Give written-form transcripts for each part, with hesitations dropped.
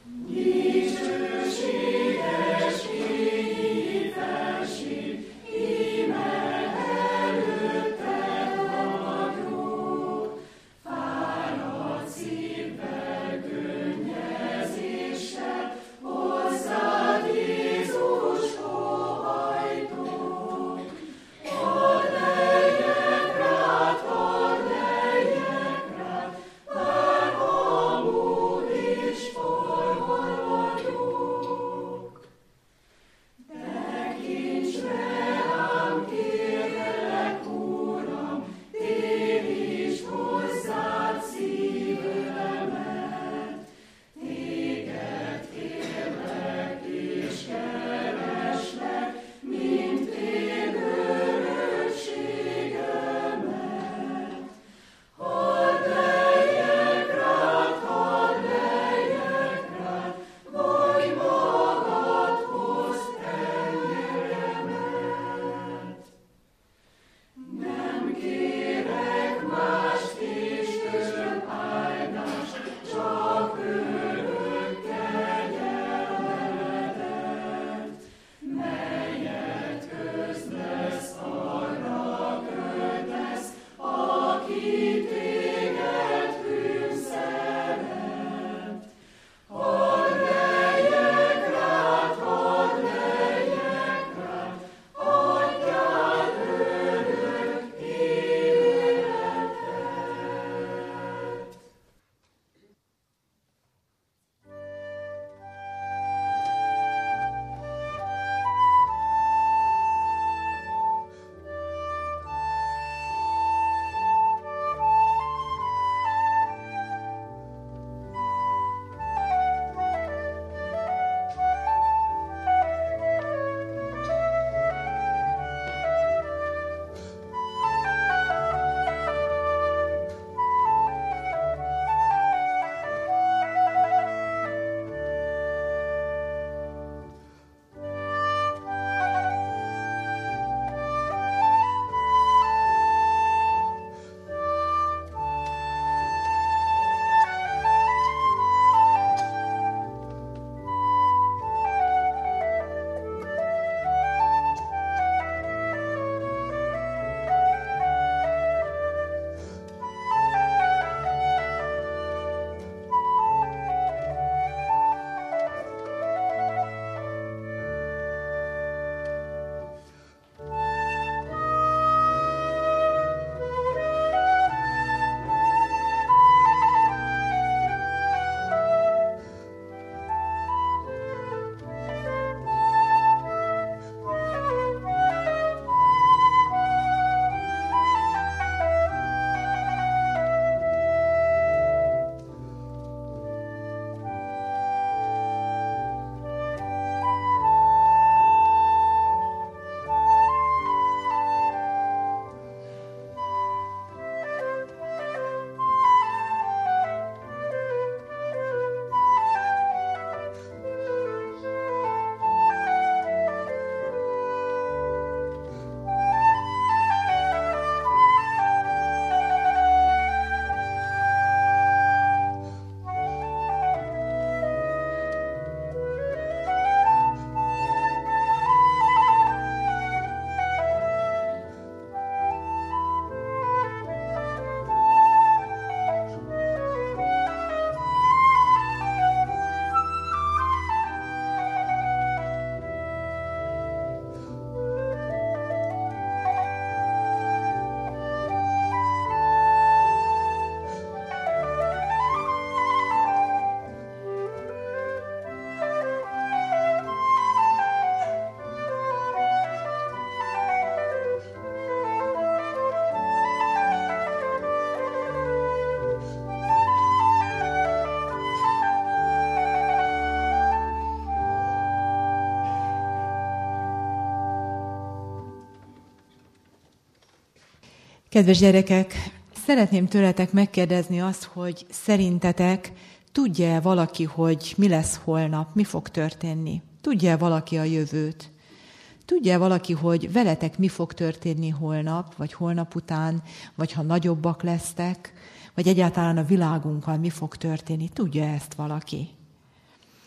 Kedves gyerekek, szeretném tőletek megkérdezni azt, hogy szerintetek tudja-e valaki, hogy mi lesz holnap, mi fog történni? Tudja-e valaki a jövőt? Tudja-e valaki, hogy veletek mi fog történni holnap, vagy holnap után, vagy ha nagyobbak lesztek, vagy egyáltalán a világunkkal mi fog történni? Tudja ezt valaki?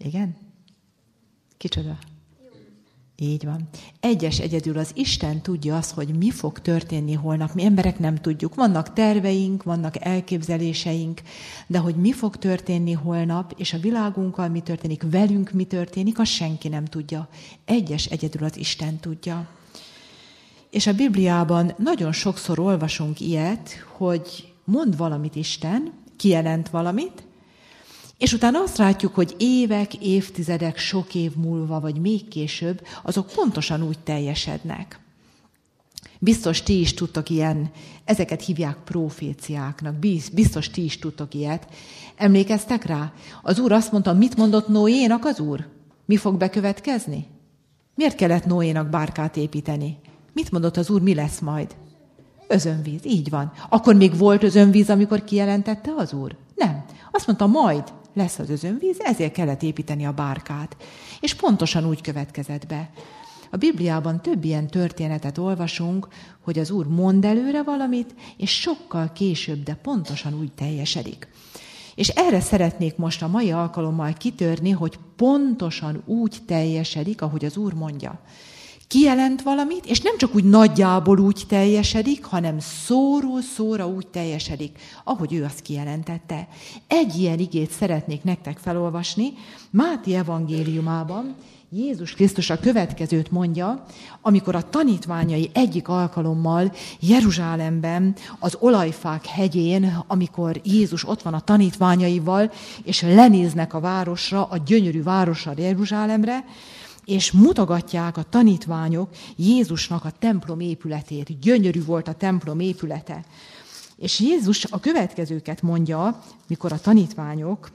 Igen? Kicsoda? Így van. Egyedül az Isten tudja azt, hogy mi fog történni holnap. Mi emberek nem tudjuk. Vannak terveink, vannak elképzeléseink, de hogy mi fog történni holnap, és a világunkkal mi történik, velünk mi történik, azt senki nem tudja. Egyedül az Isten tudja. És a Bibliában nagyon sokszor olvasunk ilyet, hogy mond valamit Isten, kijelent valamit, és utána azt látjuk, hogy évek, évtizedek, sok év múlva, vagy még később, azok pontosan úgy teljesednek. Biztos ti is tudtok ezeket hívják proféciáknak, biztos ti is tudtok ilyet. Emlékeztek rá? Az Úr azt mondta, mit mondott Noénak az Úr? Mi fog bekövetkezni? Miért kellett Noénak bárkát építeni? Mit mondott az Úr, mi lesz majd? Özönvíz, így van. Akkor még volt özönvíz, amikor kijelentette az Úr? Nem. Azt mondta, majd lesz az özönvíz, ezért kellett építeni a bárkát. És pontosan úgy következett be. A Bibliában több ilyen történetet olvasunk, hogy az Úr mond előre valamit, és sokkal később, de pontosan úgy teljesedik. És erre szeretnék most a mai alkalommal kitörni, hogy pontosan úgy teljesedik, ahogy az Úr mondja. Kijelent valamit, és nem csak úgy nagyjából úgy teljesedik, hanem szóról szóra úgy teljesedik, ahogy ő azt kijelentette. Egy ilyen igét szeretnék nektek felolvasni. Máté evangéliumában Jézus Krisztus a következőt mondja, amikor a tanítványai egyik alkalommal Jeruzsálemben, az Olajfák hegyén, amikor Jézus ott van a tanítványaival, és lenéznek a városra, a gyönyörű városra, Jeruzsálemre, és mutogatják a tanítványok Jézusnak a templom épületét. Gyönyörű volt a templom épülete. És Jézus a következőket mondja, mikor a tanítványok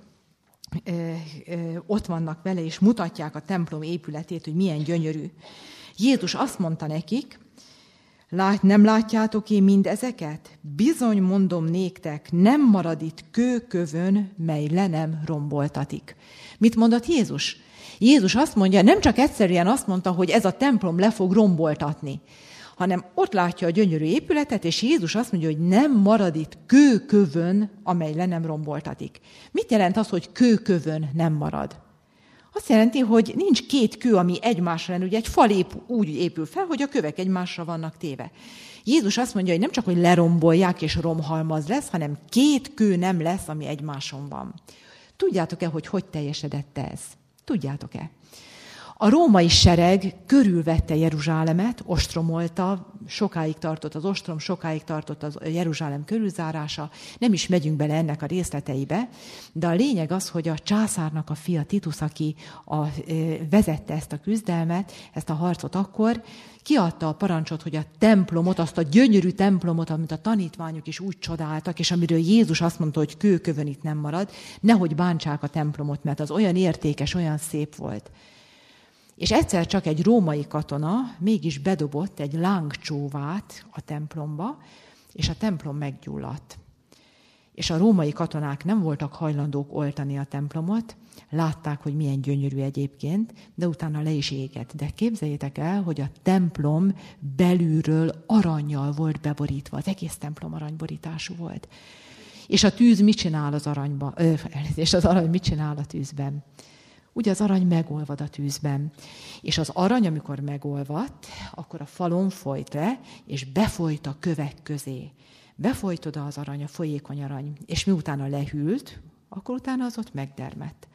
ott vannak vele, és mutatják a templom épületét, hogy milyen gyönyörű. Jézus azt mondta nekik, nem látjátok én mindezeket? Bizony mondom néktek, nem marad itt kőkövön, mely le nem romboltatik. Mit mondott Jézus? Jézus azt mondja, nem csak egyszerűen azt mondta, hogy ez a templom le fog romboltatni, hanem ott látja a gyönyörű épületet, és Jézus azt mondja, hogy nem marad itt kőkövön, amely le nem romboltatik. Mit jelent az, hogy kőkövön nem marad? Azt jelenti, hogy nincs két kő, ami egymásra lenne. Ugye egy fal úgy épül fel, hogy a kövek egymásra vannak téve. Jézus azt mondja, hogy nem csak, hogy lerombolják és romhalmaz lesz, hanem két kő nem lesz, ami egymáson van. Tudjátok-e, hogy teljesedett ez? Tudjátok-e? A római sereg körülvette Jeruzsálemet, ostromolta, sokáig tartott az ostrom, sokáig tartott az Jeruzsálem körülzárása, nem is megyünk bele ennek a részleteibe, de a lényeg az, hogy a császárnak a fia Titus, aki vezette ezt a küzdelmet, ezt a harcot akkor, kiadta a parancsot, hogy a templomot, azt a gyönyörű templomot, amit a tanítványok is úgy csodáltak, és amiről Jézus azt mondta, hogy kőkövön itt nem marad, nehogy bántsák a templomot, mert az olyan értékes, olyan szép volt. És egyszer csak egy római katona mégis bedobott egy lángcsóvát a templomba, és a templom meggyulladt. És a római katonák nem voltak hajlandók oltani a templomot, látták, hogy milyen gyönyörű egyébként, de utána le is égett. De képzeljétek el, hogy a templom belülről arannyal volt beborítva, az egész templom aranyborítású volt. És a tűz mit csinál az aranyban? És az arany mit csinál a tűzben? Ugye az arany megolvad a tűzben. És az arany, amikor megolvadt, akkor a falon folyt le, és befolyt a kövek közé. Befolyt oda az arany, a folyékony arany. És miután lehűlt, akkor utána az ott megdermett.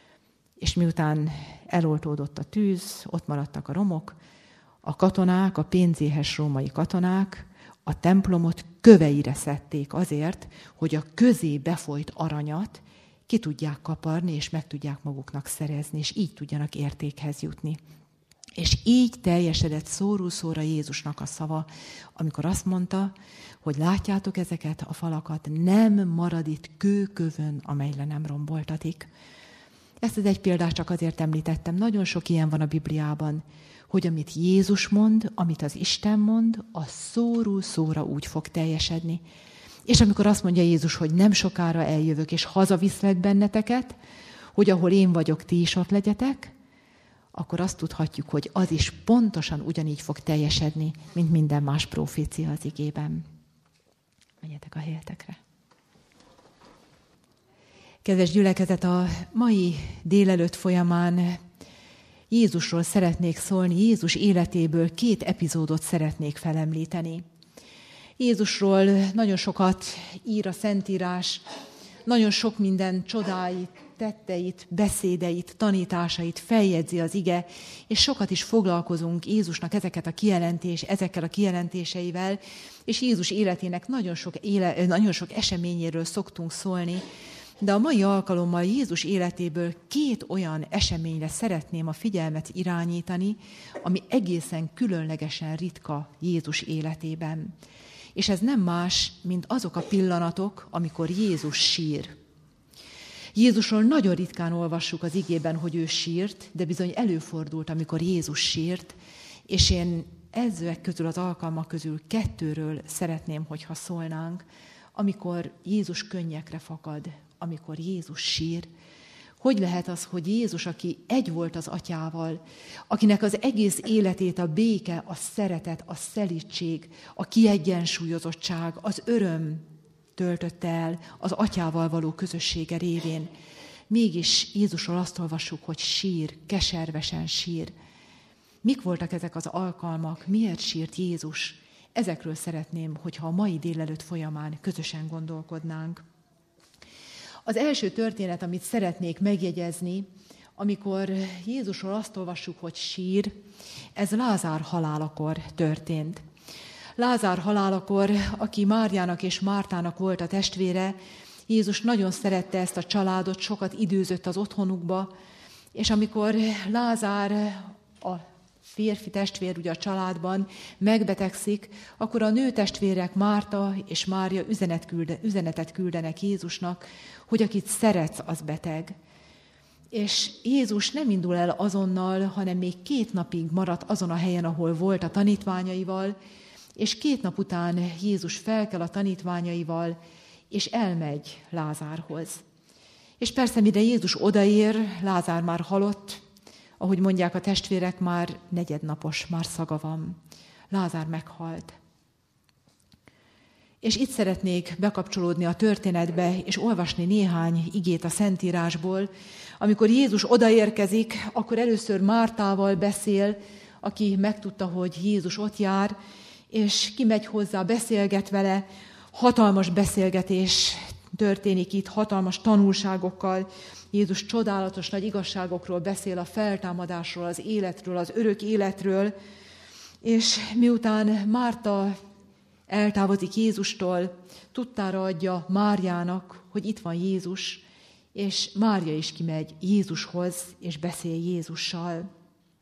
És miután eloltódott a tűz, ott maradtak a romok, a katonák, a pénzéhes római katonák a templomot köveire szedték azért, hogy a közé befolyt aranyat ki tudják kaparni, és meg tudják maguknak szerezni, és így tudjanak értékhez jutni. És így teljesedett szóról szóra Jézusnak a szava, amikor azt mondta, hogy látjátok ezeket a falakat, nem marad itt kőkövön, amely le nem romboltatik. Ezt az egy példát csak azért említettem, nagyon sok ilyen van a Bibliában, hogy amit Jézus mond, amit az Isten mond, az szóról szóra úgy fog teljesedni. És amikor azt mondja Jézus, hogy nem sokára eljövök, és hazaviszlek benneteket, hogy ahol én vagyok, ti is ott legyetek, akkor azt tudhatjuk, hogy az is pontosan ugyanígy fog teljesedni, mint minden más profécia az igében. Menjetek a helyetekre. Kedves gyülekezet, a mai délelőtt folyamán Jézusról szeretnék szólni, Jézus életéből 2 epizódot szeretnék felemlíteni. Jézusról nagyon sokat ír a Szentírás, nagyon sok minden csodáit, tetteit, beszédeit, tanításait feljegyzi az ige, és sokat is foglalkozunk Jézusnak ezekkel a kijelentéseivel, és Jézus életének nagyon sok eseményéről szoktunk szólni, de a mai alkalommal Jézus életéből 2 olyan eseményre szeretném a figyelmet irányítani, ami egészen különlegesen ritka Jézus életében. És ez nem más, mint azok a pillanatok, amikor Jézus sír. Jézusról nagyon ritkán olvassuk az igében, hogy ő sírt, de bizony előfordult, amikor Jézus sírt, és én ezek közül az alkalmak közül 2-ről szeretném, hogyha szólnánk, amikor Jézus könnyekre fakad, amikor Jézus sír. Hogy lehet az, hogy Jézus, aki egy volt az atyával, akinek az egész életét a béke, a szeretet, a szelídség, a kiegyensúlyozottság, az öröm töltötte el az atyával való közössége révén. Mégis Jézusról azt olvassuk, hogy sír, keservesen sír. Mik voltak ezek az alkalmak? Miért sírt Jézus? Ezekről szeretném, hogyha a mai délelőtt folyamán közösen gondolkodnánk. Az első történet, amit szeretnék megjegyezni, amikor Jézusról azt olvassuk, hogy sír, ez Lázár halálakor történt. Lázár halálakor, aki Máriának és Mártának volt a testvére, Jézus nagyon szerette ezt a családot, sokat időzött az otthonukba, és amikor Lázár, a férfi testvér ugye a családban megbetegszik, akkor a nőtestvérek Márta és Mária üzenetet küldenek Jézusnak, hogy akit szeretsz, az beteg. És Jézus nem indul el azonnal, hanem még 2 napig maradt azon a helyen, ahol volt a tanítványaival, és 2 nap után Jézus felkel a tanítványaival, és elmegy Lázárhoz. És persze, mire Jézus odaér, Lázár már halott, ahogy mondják a testvérek, már 4. napos, már szaga van. Lázár meghalt. És itt szeretnék bekapcsolódni a történetbe, és olvasni néhány igét a Szentírásból. Amikor Jézus odaérkezik, akkor először Mártával beszél, aki megtudta, hogy Jézus ott jár, és kimegy hozzá, beszélget vele, hatalmas beszélgetés történik itt, hatalmas tanulságokkal. Jézus csodálatos nagy igazságokról beszél, a feltámadásról, az életről, az örök életről, és miután Márta eltávozik Jézustól, tudtára adja Máriának, hogy itt van Jézus, és Mária is kimegy Jézushoz, és beszél Jézussal.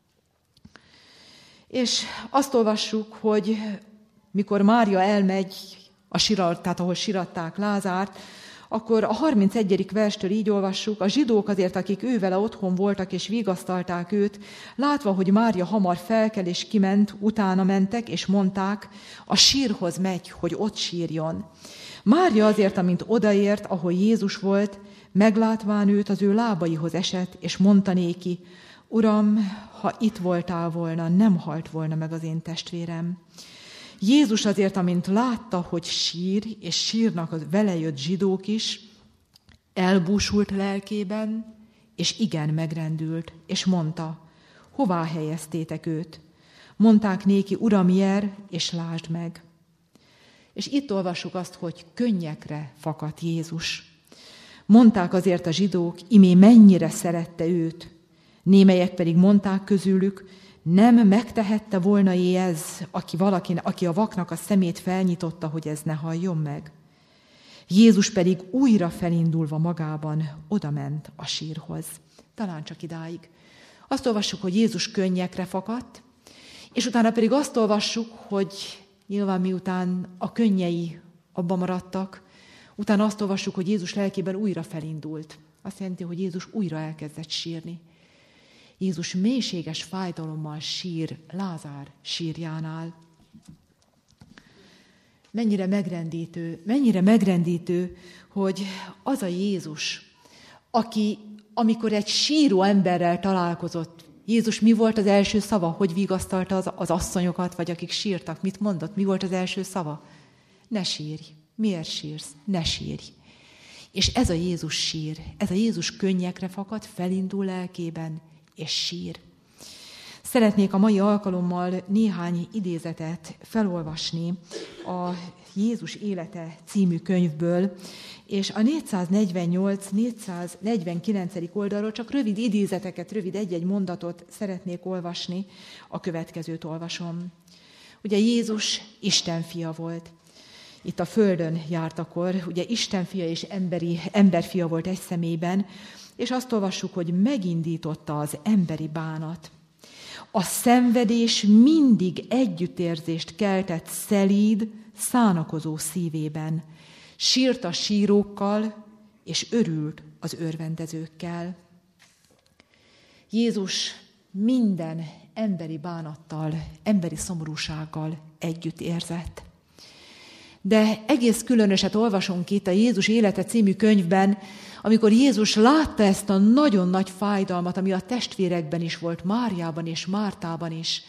És azt olvassuk, hogy mikor Mária elmegy a sirat, tehát ahol siratták Lázárt, akkor a 31. verstől így olvassuk: a zsidók azért, akik ővele otthon voltak és vigasztalták őt, látva, hogy Mária hamar felkel és kiment, utána mentek, és mondták, a sírhoz megy, hogy ott sírjon. Mária azért, amint odaért, ahol Jézus volt, meglátván őt, az ő lábaihoz esett, és mondta néki: Uram, ha itt voltál volna, nem halt volna meg az én testvérem. Jézus azért, amint látta, hogy sír, és sírnak a vele jött zsidók is, elbúsult lelkében, és igen megrendült, és mondta: hová helyeztétek őt? Mondták néki: Uram, jer, és lásd meg. És itt olvassuk azt, hogy könnyekre fakadt Jézus. Mondták azért a zsidók: imé mennyire szerette őt. Némelyek pedig mondták közülük: nem megtehette volna ez, aki a vaknak a szemét felnyitotta, hogy ez ne halljon meg. Jézus pedig újra felindulva magában odament a sírhoz. Talán csak idáig. Azt olvassuk, hogy Jézus könnyekre fakadt, és utána pedig azt olvassuk, hogy nyilván miután a könnyei abba maradtak, utána azt olvassuk, hogy Jézus lelkében újra felindult. Azt jelenti, hogy Jézus újra elkezdett sírni. Jézus mélységes fájdalommal sír Lázár sírjánál. Mennyire megrendítő, hogy az a Jézus, aki amikor egy síró emberrel találkozott, Jézus mi volt az első szava? Hogy vigasztalta az asszonyokat, vagy akik sírtak? Mit mondott? Mi volt az első szava? Ne sírj. Miért sírsz? Ne sírj. És ez a Jézus sír, ez a Jézus könnyekre fakad, felindul lelkében, és sír. Szeretnék a mai alkalommal néhány idézetet felolvasni a Jézus élete című könyvből, és a 448-449. oldalról csak rövid idézeteket, rövid egy-egy mondatot szeretnék olvasni, a következőt olvasom. Ugye Jézus Isten fia volt. Itt a földön járt akkor, ugye Isten fia és emberfia volt egy személyben, és azt olvassuk, hogy megindította az emberi bánat. A szenvedés mindig együttérzést keltett szelíd, szánakozó szívében. Sírt a sírókkal, és örült az örvendezőkkel. Jézus minden emberi bánattal, emberi szomorúsággal együtt érzett. De egész különöset olvasunk itt a Jézus élete című könyvben, amikor Jézus látta ezt a nagyon nagy fájdalmat, ami a testvérekben is volt, Máriában és Mártában is.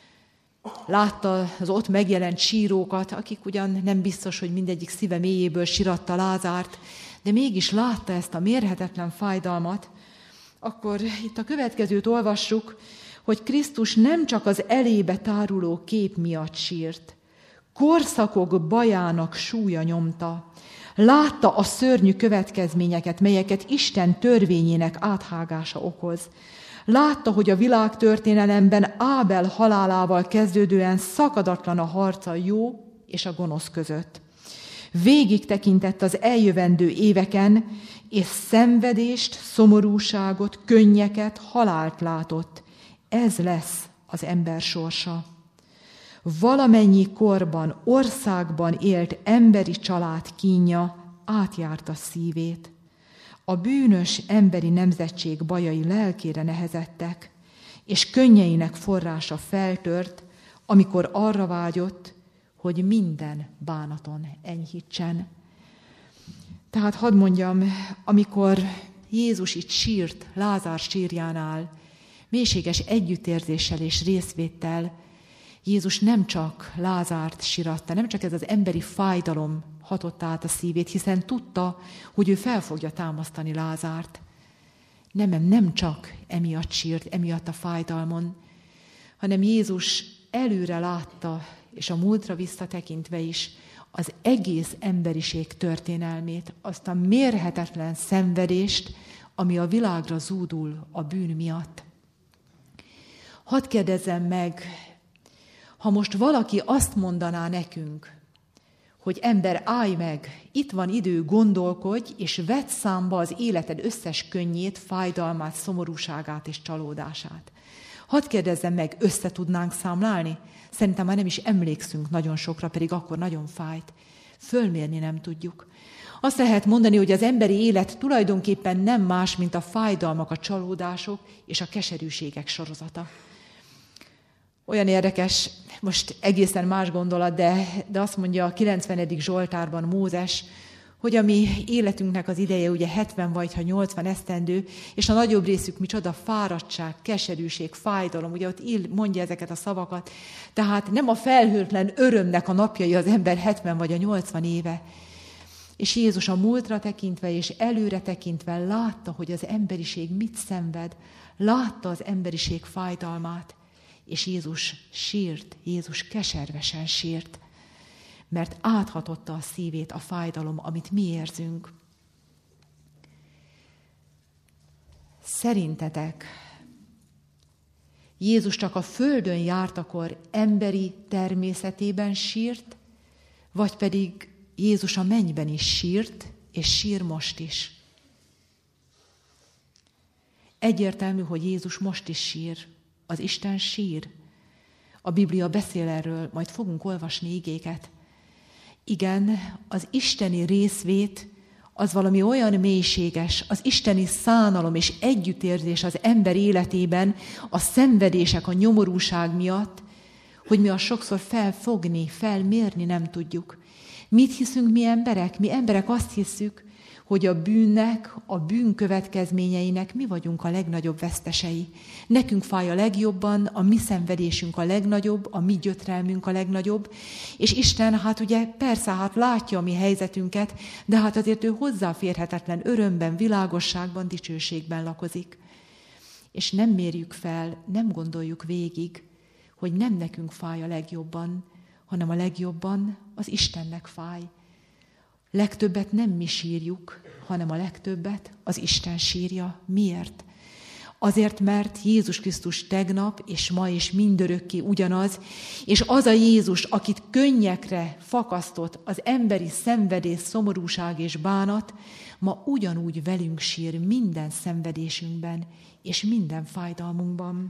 Látta az ott megjelent sírókat, akik ugyan nem biztos, hogy mindegyik szíve mélyéből siratta Lázárt, de mégis látta ezt a mérhetetlen fájdalmat, akkor itt a következőt olvassuk, hogy Krisztus nem csak az elébe táruló kép miatt sírt, korszakok bajának súlya nyomta. Látta a szörnyű következményeket, melyeket Isten törvényének áthágása okoz. Látta, hogy a világtörténelemben Ábel halálával kezdődően szakadatlan a harc a jó és a gonosz között. Végig tekintett az eljövendő éveken, és szenvedést, szomorúságot, könnyeket, halált látott. Ez lesz az ember sorsa. Valamennyi korban, országban élt emberi család kínja átjárta szívét. A bűnös emberi nemzetség bajai lelkére nehezettek, és könnyeinek forrása feltört, amikor arra vágyott, hogy minden bánaton enyhítsen. Tehát hadd mondjam, amikor Jézus itt sírt Lázár sírjánál, mélységes együttérzéssel és részvéttel, Jézus nem csak Lázárt síratta, nem csak ez az emberi fájdalom hatott át a szívét, hiszen tudta, hogy ő fel fogja támasztani Lázárt. Nem csak emiatt sírt, emiatt a fájdalmon, hanem Jézus előre látta, és a múltra visszatekintve is az egész emberiség történelmét, azt a mérhetetlen szenvedést, ami a világra zúdul a bűn miatt. Hadd kérdezzem meg, ha most valaki azt mondaná nekünk, hogy ember, állj meg, itt van idő, gondolkodj, és vedd számba az életed összes könnyét, fájdalmát, szomorúságát és csalódását. Hadd kérdezzem meg, össze tudnánk számlálni? Szerintem már nem is emlékszünk nagyon sokra, pedig akkor nagyon fájt. Fölmérni nem tudjuk. Azt lehet mondani, hogy az emberi élet tulajdonképpen nem más, mint a fájdalmak, a csalódások és a keserűségek sorozata. Olyan érdekes, most egészen más gondolat, de azt mondja a 90. Zsoltárban Mózes, hogy a mi életünknek az ideje ugye 70 vagy 80 esztendő, és a nagyobb részük micsoda fáradtság, keserűség, fájdalom, ugye ott mondja ezeket a szavakat. Tehát nem a felhőtlen örömnek a napjai az ember 70 vagy 80 éve. És Jézus a múltra tekintve és előre tekintve látta, hogy az emberiség mit szenved, látta az emberiség fájdalmát, és Jézus sírt, Jézus keservesen sírt, mert áthatotta a szívét a fájdalom, amit mi érzünk. Szerintetek Jézus csak a földön jártakor emberi természetében sírt, vagy pedig Jézus a mennyben is sírt, és sír most is? Egyértelmű, hogy Jézus most is sír. Az Isten sír. A Biblia beszél erről, majd fogunk olvasni igéket. Igen, az isteni részvét az valami olyan mélységes, az isteni szánalom és együttérzés az ember életében, a szenvedések, a nyomorúság miatt, hogy mi azt sokszor felfogni, felmérni nem tudjuk. Mit hiszünk mi emberek? Mi emberek azt hiszük, hogy a bűnnek, a bűn következményeinek mi vagyunk a legnagyobb vesztesei. Nekünk fáj a legjobban, a mi szenvedésünk a legnagyobb, a mi gyötrelmünk a legnagyobb, és Isten ugye persze látja a mi helyzetünket, de azért ő hozzáférhetetlen örömben, világosságban, dicsőségben lakozik. És nem mérjük fel, nem gondoljuk végig, hogy nem nekünk fáj a legjobban, hanem a legjobban az Istennek fáj. Legtöbbet nem mi sírjuk, hanem a legtöbbet az Isten sírja. Miért? Azért, mert Jézus Krisztus tegnap és ma és mindörökké ugyanaz, és az a Jézus, akit könnyekre fakasztott az emberi szenvedés, szomorúság és bánat, ma ugyanúgy velünk sír minden szenvedésünkben és minden fájdalmunkban.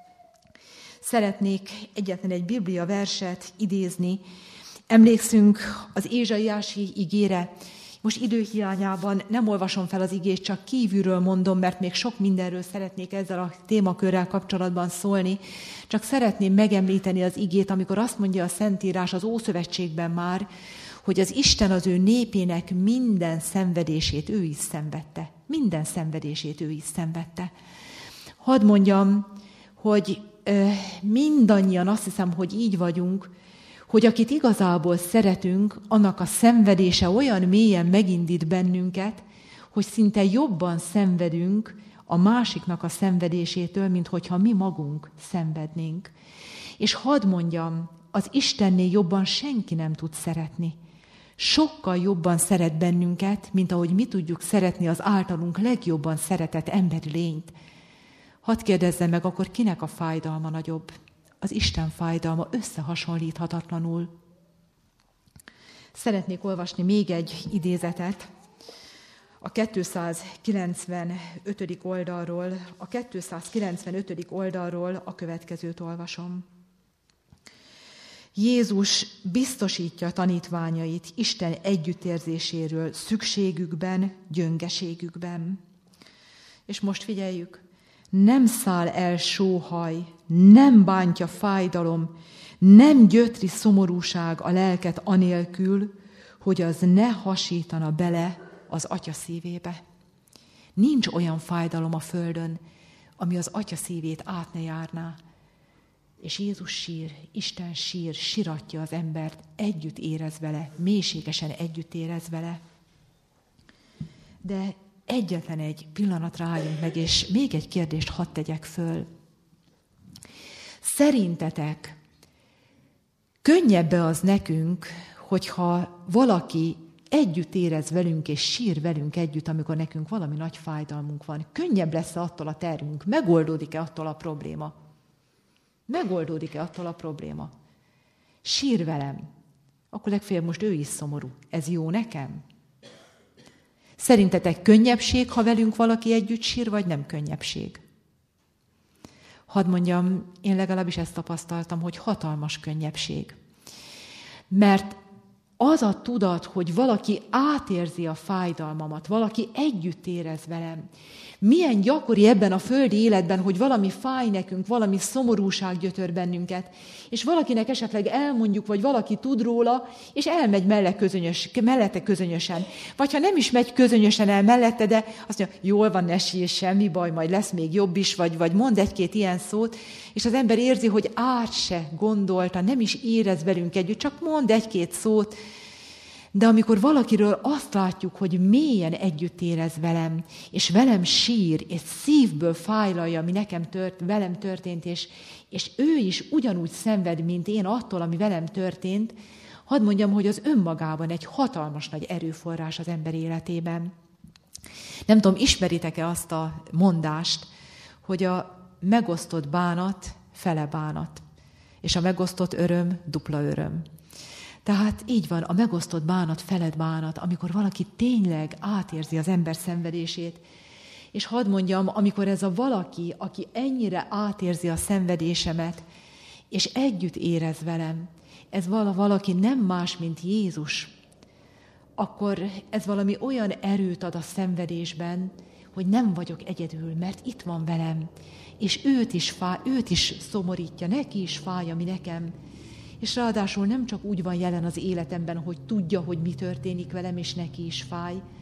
Szeretnék egyetlen egy Biblia verset idézni. Emlékszünk az Ézsaiási igére. Most időhiányában nem olvasom fel az igét, csak kívülről mondom, mert még sok mindenről szeretnék ezzel a témakörrel kapcsolatban szólni. Csak szeretném megemlíteni az igét, amikor azt mondja a Szentírás az Ószövetségben már, hogy az Isten az ő népének minden szenvedését ő is szenvedte. Minden szenvedését ő is szenvedte. Hadd mondjam, hogy mindannyian azt hiszem, hogy így vagyunk, hogy akit igazából szeretünk, annak a szenvedése olyan mélyen megindít bennünket, hogy szinte jobban szenvedünk a másiknak a szenvedésétől, mint hogyha mi magunk szenvednénk. És hadd mondjam, az Istennél jobban senki nem tud szeretni. Sokkal jobban szeret bennünket, mint ahogy mi tudjuk szeretni az általunk legjobban szeretett emberi lényt. Hadd kérdezzem meg, akkor kinek a fájdalma nagyobb? Az Isten fájdalma összehasonlíthatatlanul. Szeretnék olvasni még egy idézetet. A 295. oldalról a következőt olvasom. Jézus biztosítja tanítványait Isten együttérzéséről szükségükben, gyöngeségükben. És most figyeljük, nem száll el sóhaj, nem bántja fájdalom, nem gyötri szomorúság a lelket anélkül, hogy az ne hasítana bele az Atya szívébe. Nincs olyan fájdalom a földön, ami az Atya szívét át ne járná. És Jézus sír, Isten sír, siratja az embert, együtt érez vele, mélységesen együtt érez vele. De egyetlen egy pillanatra álljunk meg, és még egy kérdést hadd tegyek föl. Szerintetek könnyebb-e az nekünk, hogyha valaki együtt érez velünk, és sír velünk együtt, amikor nekünk valami nagy fájdalmunk van? Könnyebb lesz attól a termünk? Megoldódik-e attól a probléma? Megoldódik-e attól a probléma? Sír velem, akkor legfeljebb most ő is szomorú. Ez jó nekem? Szerintetek könnyebbség, ha velünk valaki együtt sír, vagy nem könnyebbség? Hadd mondjam, én legalábbis ezt tapasztaltam, hogy hatalmas könnyebbség. Mert az a tudat, hogy valaki átérzi a fájdalmamat, valaki együtt érez velem. Milyen gyakori ebben a földi életben, hogy valami fáj nekünk, valami szomorúság gyötör bennünket, és valakinek esetleg elmondjuk, vagy valaki tud róla, és elmegy mellette közönösen. Vagy ha nem is megy közönösen el mellette, de azt mondja, jól van, ne sírj, semmi baj, majd lesz még jobb is, vagy mond egy-két ilyen szót, és az ember érzi, hogy át se gondolta, nem is érez velünk együtt, csak mond egy-két szót. De amikor valakiről azt látjuk, hogy mélyen együtt érez velem, és velem sír, és szívből fájlalja, ami velem történt, és ő is ugyanúgy szenved, mint én attól, ami velem történt, hadd mondjam, hogy az önmagában egy hatalmas nagy erőforrás az ember életében. Nem tudom, ismeritek-e azt a mondást, hogy a megosztott bánat fele bánat, és a megosztott öröm dupla öröm. Tehát így van, a megosztott bánat feled bánat, amikor valaki tényleg átérzi az ember szenvedését. És hadd mondjam, amikor ez a valaki, aki ennyire átérzi a szenvedésemet, és együtt érez velem, ez valaki nem más, mint Jézus, akkor ez valami olyan erőt ad a szenvedésben, hogy nem vagyok egyedül, mert itt van velem, és őt is szomorítja, neki is fáj, ami nekem. És ráadásul nem csak úgy van jelen az életemben, hogy tudja, hogy mi történik velem, és neki is fáj,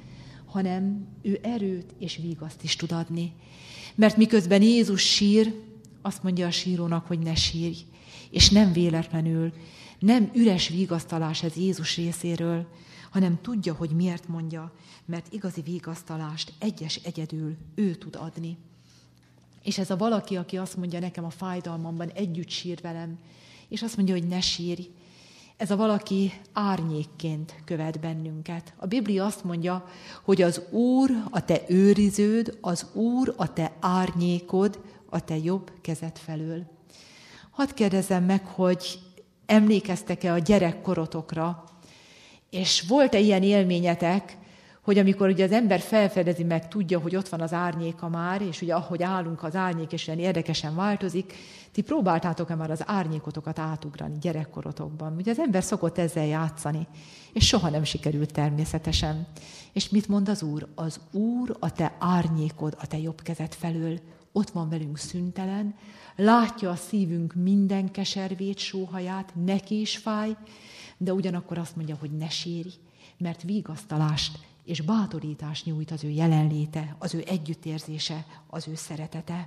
hanem ő erőt és vigaszt is tud adni. Mert miközben Jézus sír, azt mondja a sírónak, hogy ne sírj. És nem véletlenül, nem üres vigasztalás ez Jézus részéről, hanem tudja, hogy miért mondja, mert igazi vigasztalást egyedül ő tud adni. És ez a valaki, aki azt mondja nekem a fájdalmamban, együtt sír velem, és azt mondja, hogy ne sírj, ez a valaki árnyékként követ bennünket. A Biblia azt mondja, hogy az Úr a te őriződ, az Úr a te árnyékod, a te jobb kezed felől. Hadd kérdezzem meg, hogy emlékeztek-e a gyerekkorotokra, és volt-e ilyen élményetek, hogy amikor ugye az ember felfedezi meg, tudja, hogy ott van az árnyéka már, és ugye ahogy állunk, az árnyék és olyan érdekesen változik, ti próbáltátok-e már az árnyékotokat átugrani gyerekkorotokban? Ugye az ember szokott ezzel játszani, és soha nem sikerült természetesen. És mit mond az Úr? Az Úr a te árnyékod, a te jobb kezed felől. Ott van velünk szüntelen, látja a szívünk minden keservét, sóhaját, neki is fáj, de ugyanakkor azt mondja, hogy ne sírj, mert vigasztalást és bátorítást nyújt az ő jelenléte, az ő együttérzése, az ő szeretete.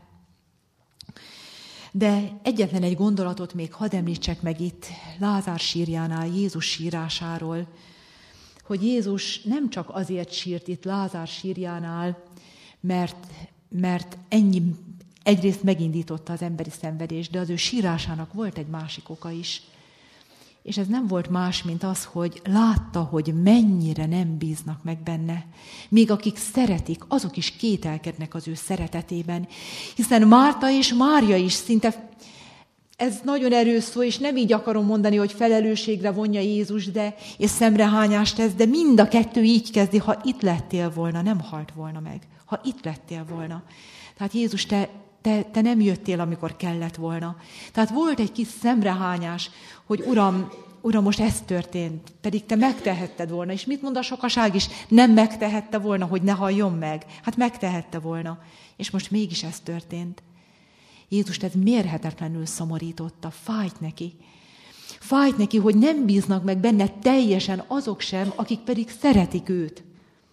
De egyetlen egy gondolatot még hadd említsek meg itt Lázár sírjánál, Jézus sírásáról, hogy Jézus nem csak azért sírt itt Lázár sírjánál, mert ennyi egyrészt megindította az emberi szenvedést, de az ő sírásának volt egy másik oka is. És ez nem volt más, mint az, hogy látta, hogy mennyire nem bíznak meg benne. Még akik szeretik, azok is kételkednek az ő szeretetében. Hiszen Márta és Mária is szinte, ez nagyon erős szó, és nem így akarom mondani, hogy felelősségre vonja Jézus, és szemrehányást tesz, de mind a kettő így kezdi, ha itt lettél volna, nem halt volna meg. Ha itt lettél volna. Tehát Jézus, te nem jöttél, amikor kellett volna. Tehát volt egy kis szemrehányás, hogy Uram, most ez történt, pedig te megtehetted volna. És mit mond a sokaság is? Nem megtehette volna, hogy ne halljon meg. Hát megtehette volna. És most mégis ez történt. Jézust ez mérhetetlenül szomorította, fájt neki. Fájt neki, hogy nem bíznak meg benne teljesen azok sem, akik pedig szeretik őt.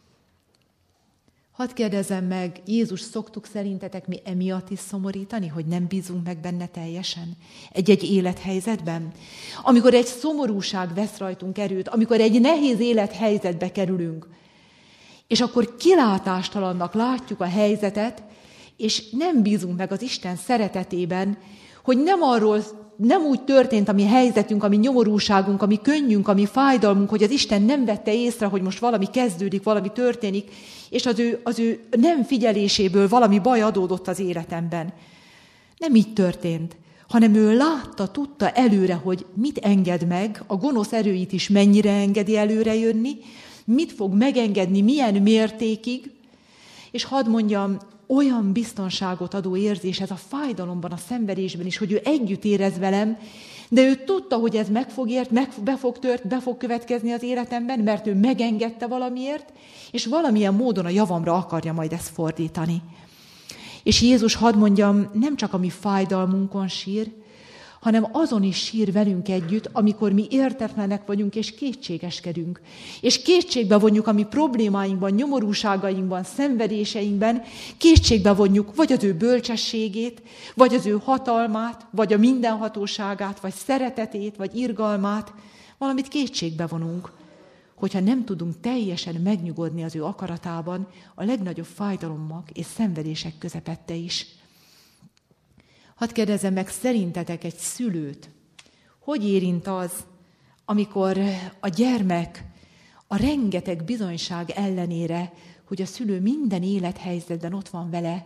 Hadd kérdezzem meg, Jézus szoktuk szerintetek mi emiatt is szomorítani, hogy nem bízunk meg benne teljesen? Egy-egy élethelyzetben? Amikor egy szomorúság vesz rajtunk erőt, amikor egy nehéz élethelyzetbe kerülünk, és akkor kilátástalannak látjuk a helyzetet, és nem bízunk meg az Isten szeretetében, hogy nem úgy történt a mi helyzetünk, a mi nyomorúságunk, a mi könnyünk, a mi fájdalmunk, hogy az Isten nem vette észre, hogy most valami kezdődik, valami történik, és az ő nem figyeléséből valami baj adódott az életemben. Nem így történt, hanem ő látta, tudta előre, hogy mit enged meg, a gonosz erőit is mennyire engedi előre jönni, mit fog megengedni, milyen mértékig, és hadd mondjam, olyan biztonságot adó érzés ez a fájdalomban, a szenvedésben is, hogy ő együtt érez velem, de ő tudta, hogy ez be fog következni az életemben, mert ő megengedte valamiért, és valamilyen módon a javamra akarja majd ezt fordítani. És Jézus, hadd mondjam, nem csak a mi fájdalmunkon sír, hanem azon is sír velünk együtt, amikor mi értetlenek vagyunk és kétségeskedünk. És kétségbe vonjuk a mi problémáinkban, nyomorúságainkban, szenvedéseinkben, kétségbe vonjuk vagy az ő bölcsességét, vagy az ő hatalmát, vagy a mindenhatóságát, vagy szeretetét, vagy irgalmát, valamit kétségbe vonunk, hogyha nem tudunk teljesen megnyugodni az ő akaratában a legnagyobb fájdalommak és szenvedések közepette is. Hadd kérdezzem meg szerintetek egy szülőt, hogy érint az, amikor a gyermek a rengeteg bizonyság ellenére, hogy a szülő minden élethelyzetben ott van vele,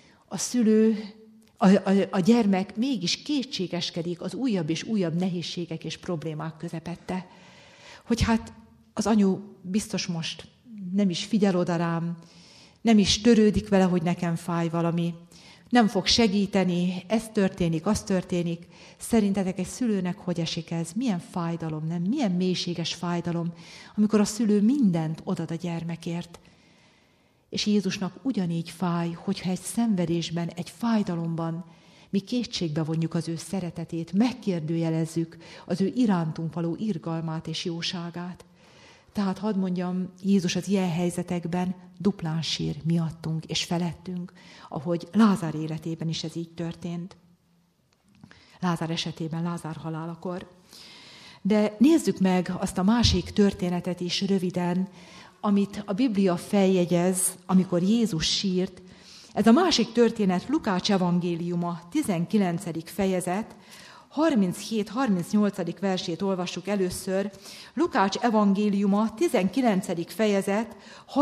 a gyermek mégis kétségeskedik az újabb és újabb nehézségek és problémák közepette. Hogy hát az anyu biztos most nem is figyel oda rám, nem is törődik vele, hogy nekem fáj valami, nem fog segíteni, ez történik, az történik. Szerintetek egy szülőnek hogy esik ez? Milyen fájdalom, nem? Milyen mélységes fájdalom, amikor a szülő mindent odad a gyermekért. És Jézusnak ugyanígy fáj, hogyha egy szenvedésben, egy fájdalomban mi kétségbe vonjuk az ő szeretetét, megkérdőjelezzük az ő irántunk való irgalmát és jóságát. Tehát hadd mondjam, Jézus az ilyen helyzetekben duplán sír miattunk és felettünk, ahogy Lázár életében is ez így történt. Lázár esetében, Lázár halálakor. De nézzük meg azt a másik történetet is röviden, amit a Biblia feljegyez, amikor Jézus sírt. Ez a másik történet Lukács evangéliuma, 19. fejezet, 37-38. versét olvassuk először. Lukács evangéliuma, 19. fejezet,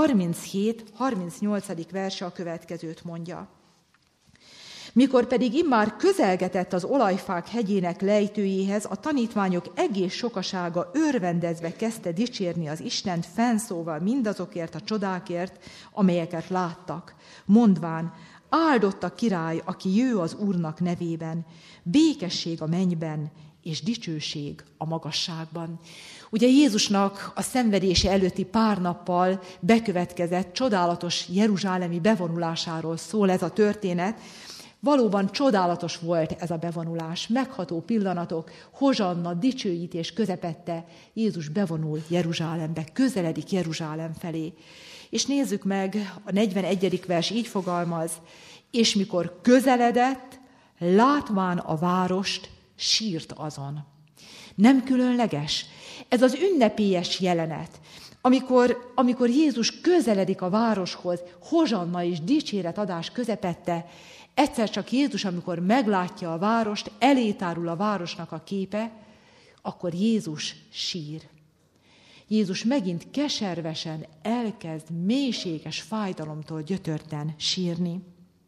37-38. verse a következőt mondja. Mikor pedig immár közelgetett az olajfák hegyének lejtőjéhez, a tanítványok egész sokasága örvendezve kezdte dicsérni az Istent fennszóval mindazokért a csodákért, amelyeket láttak, mondván, áldott a király, aki jő az Úrnak nevében, békesség a mennyben, és dicsőség a magasságban. Ugye Jézusnak a szenvedése előtti pár nappal bekövetkezett csodálatos jeruzsálemi bevonulásáról szól ez a történet. Valóban csodálatos volt ez a bevonulás, megható pillanatok, hozsanna, dicsőítés közepette Jézus bevonul Jeruzsálembe, közeledik Jeruzsálem felé. És nézzük meg, a 41. vers így fogalmaz, és mikor közeledett, látván a várost, sírt azon. Nem különleges? Ez az ünnepélyes jelenet, amikor Jézus közeledik a városhoz, hozsanna és dicséretadás közepette, egyszer csak Jézus, amikor meglátja a várost, elé tárul a városnak a képe, akkor Jézus sír. Jézus megint keservesen elkezd mélységes fájdalomtól gyötörten sírni.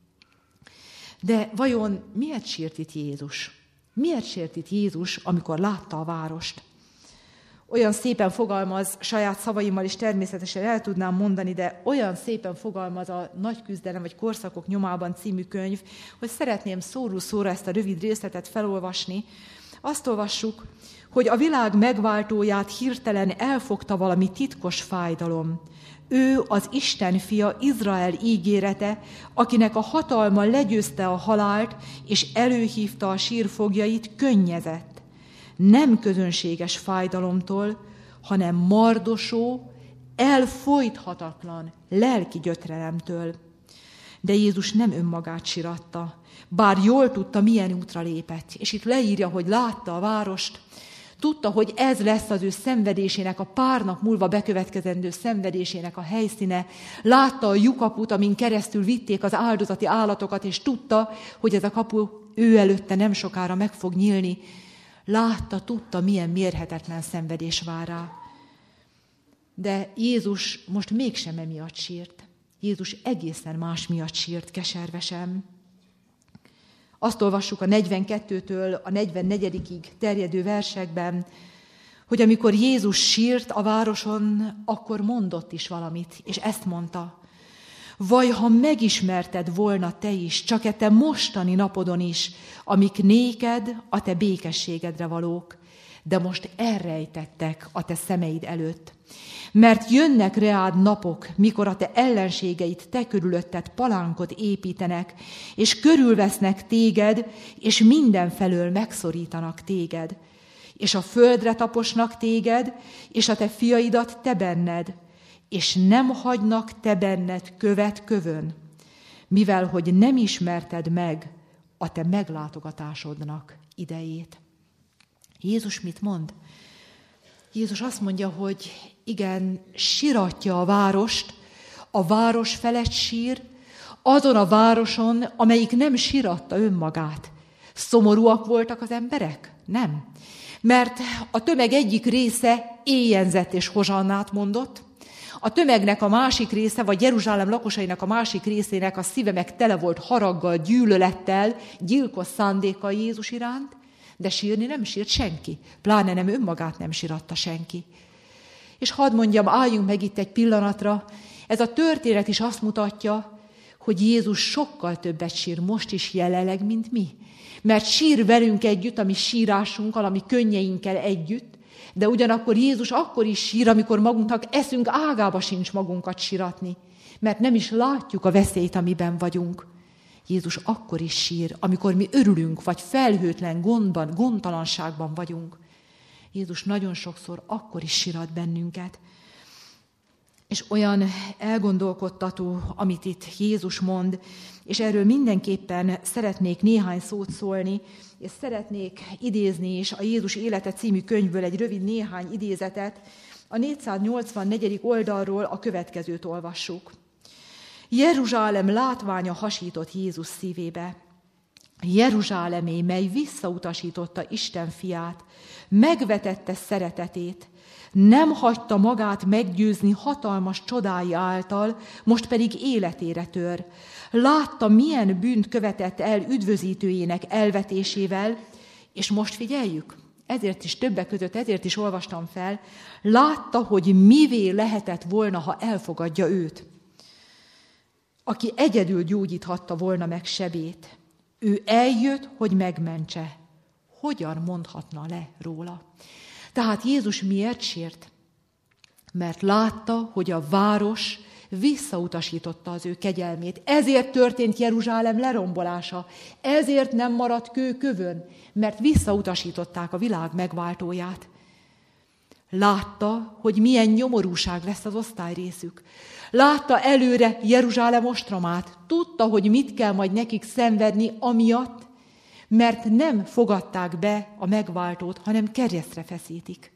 De vajon miért sírt itt Jézus? Miért sírt itt Jézus, amikor látta a várost? Olyan szépen fogalmaz, saját szavaimmal is természetesen el tudnám mondani, de olyan szépen fogalmaz a Nagy küzdelem vagy Korszakok nyomában című könyv, hogy szeretném szóról szóra ezt a rövid részletet felolvasni. Azt olvassuk, hogy a világ megváltóját hirtelen elfogta valami titkos fájdalom. Ő az Isten fia, Izrael ígérete, akinek a hatalma legyőzte a halált, és előhívta a sírfoglyait, könnyezett. Nem közönséges fájdalomtól, hanem mardosó, elfojthatatlan lelki gyötrelemtől. De Jézus nem önmagát síratta, bár jól tudta, milyen útra lépett. És itt leírja, hogy látta a várost, tudta, hogy ez lesz az ő szenvedésének, a pár nap múlva bekövetkezendő szenvedésének a helyszíne. Látta a lyukaput, amin keresztül vitték az áldozati állatokat, és tudta, hogy ez a kapu ő előtte nem sokára meg fog nyílni. Látta, tudta, milyen mérhetetlen szenvedés vár rá. De Jézus most mégsem emiatt sírt. Jézus egészen más miatt sírt, keservesen. Azt olvassuk a 42-től a 44-ig terjedő versekben, hogy amikor Jézus sírt a városon, akkor mondott is valamit, és ezt mondta. Vaj, ha megismerted volna te is, csak e te mostani napodon is, amik néked a te békességedre valók, de most elrejtettek a te szemeid előtt. Mert jönnek reád napok, mikor a te ellenségeid te körülötted palánkot építenek, és körülvesznek téged, és mindenfelől megszorítanak téged. És a földre taposnak téged, és a te fiaidat te benned, és nem hagynak te benned követ kövön, mivel hogy nem ismerted meg a te meglátogatásodnak idejét. Jézus mit mond? Jézus azt mondja, hogy igen, siratja a várost, a város felett sír, azon a városon, amelyik nem siratta önmagát. Szomorúak voltak az emberek? Nem. Mert a tömeg egyik része éjjenzett és hozsannát mondott, a tömegnek a másik része, vagy Jeruzsálem lakosainak a másik részének a szíve meg tele volt haraggal, gyűlölettel, gyilkos szándékkal Jézus iránt, de sírni nem sírt senki, pláne nem önmagát nem síratta senki. És hadd mondjam, álljunk meg itt egy pillanatra, ez a történet is azt mutatja, hogy Jézus sokkal többet sír most is jelenleg, mint mi. Mert sír velünk együtt, a mi sírásunkkal, a mi könnyeinkkel együtt, de ugyanakkor Jézus akkor is sír, amikor magunknak eszünk ágába sincs magunkat síratni, mert nem is látjuk a veszélyt, amiben vagyunk. Jézus akkor is sír, amikor mi örülünk, vagy felhőtlen gondban, gondtalanságban vagyunk. Jézus nagyon sokszor akkor is sírat bennünket. És olyan elgondolkodtató, amit itt Jézus mond, és erről mindenképpen szeretnék néhány szót szólni, és szeretnék idézni is a Jézus élete című könyvből egy rövid néhány idézetet. A 484. oldalról a következőt olvassuk. Jeruzsálem látványa hasított Jézus szívébe. Jeruzsálemé, mely visszautasította Isten fiát, megvetette szeretetét, nem hagyta magát meggyőzni hatalmas csodái által, most pedig életére tör. Látta, milyen bűnt követett el üdvözítőjének elvetésével, és most figyeljük, ezért is többek között, ezért is olvastam fel, látta, hogy mivé lehetett volna, ha elfogadja őt, aki egyedül gyógyíthatta volna meg sebét. Ő eljött, hogy megmentse. Hogyan mondhatna le róla? Tehát Jézus miért sért? Mert látta, hogy a város visszautasította az ő kegyelmét. Ezért történt Jeruzsálem lerombolása. Ezért nem maradt kő kövön, mert visszautasították a világ megváltóját. Látta, hogy milyen nyomorúság lesz az osztályrészük. Látta előre Jeruzsálem ostromát. Tudta, hogy mit kell majd nekik szenvedni amiatt, mert nem fogadták be a megváltót, hanem keresztre feszítik.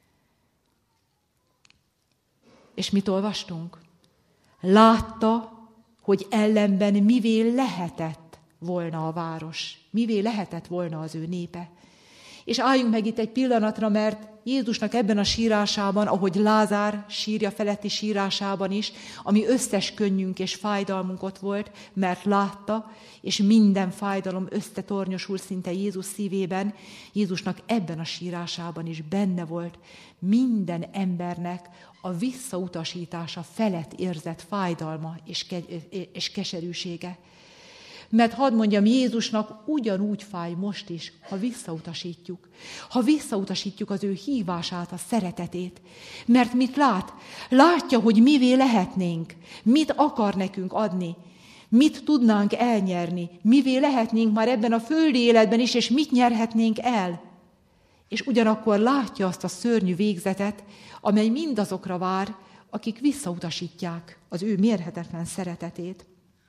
És mit olvastunk? Látta, hogy ellenben mivé lehetett volna a város, mivé lehetett volna az ő népe. És álljunk meg itt egy pillanatra, mert Jézusnak ebben a sírásában, ahogy Lázár sírja feletti sírásában is, ami összes könnyünk és fájdalmunk ott volt, mert látta, és minden fájdalom összetornyosul szinte Jézus szívében, Jézusnak ebben a sírásában is benne volt minden embernek a visszautasítása felett érzett fájdalma és keserűsége. Mert hadd mondjam, Jézusnak ugyanúgy fáj most is, ha visszautasítjuk. Ha visszautasítjuk az ő hívását, a szeretetét. Mert mit lát? Látja, hogy mivé lehetnénk, mit akar nekünk adni, mit tudnánk elnyerni, mivé lehetnénk már ebben a földi életben is, és mit nyerhetnénk el. És ugyanakkor látja azt a szörnyű végzetet, amely mindazokra vár, akik visszautasítják az ő mérhetetlen szeretetét.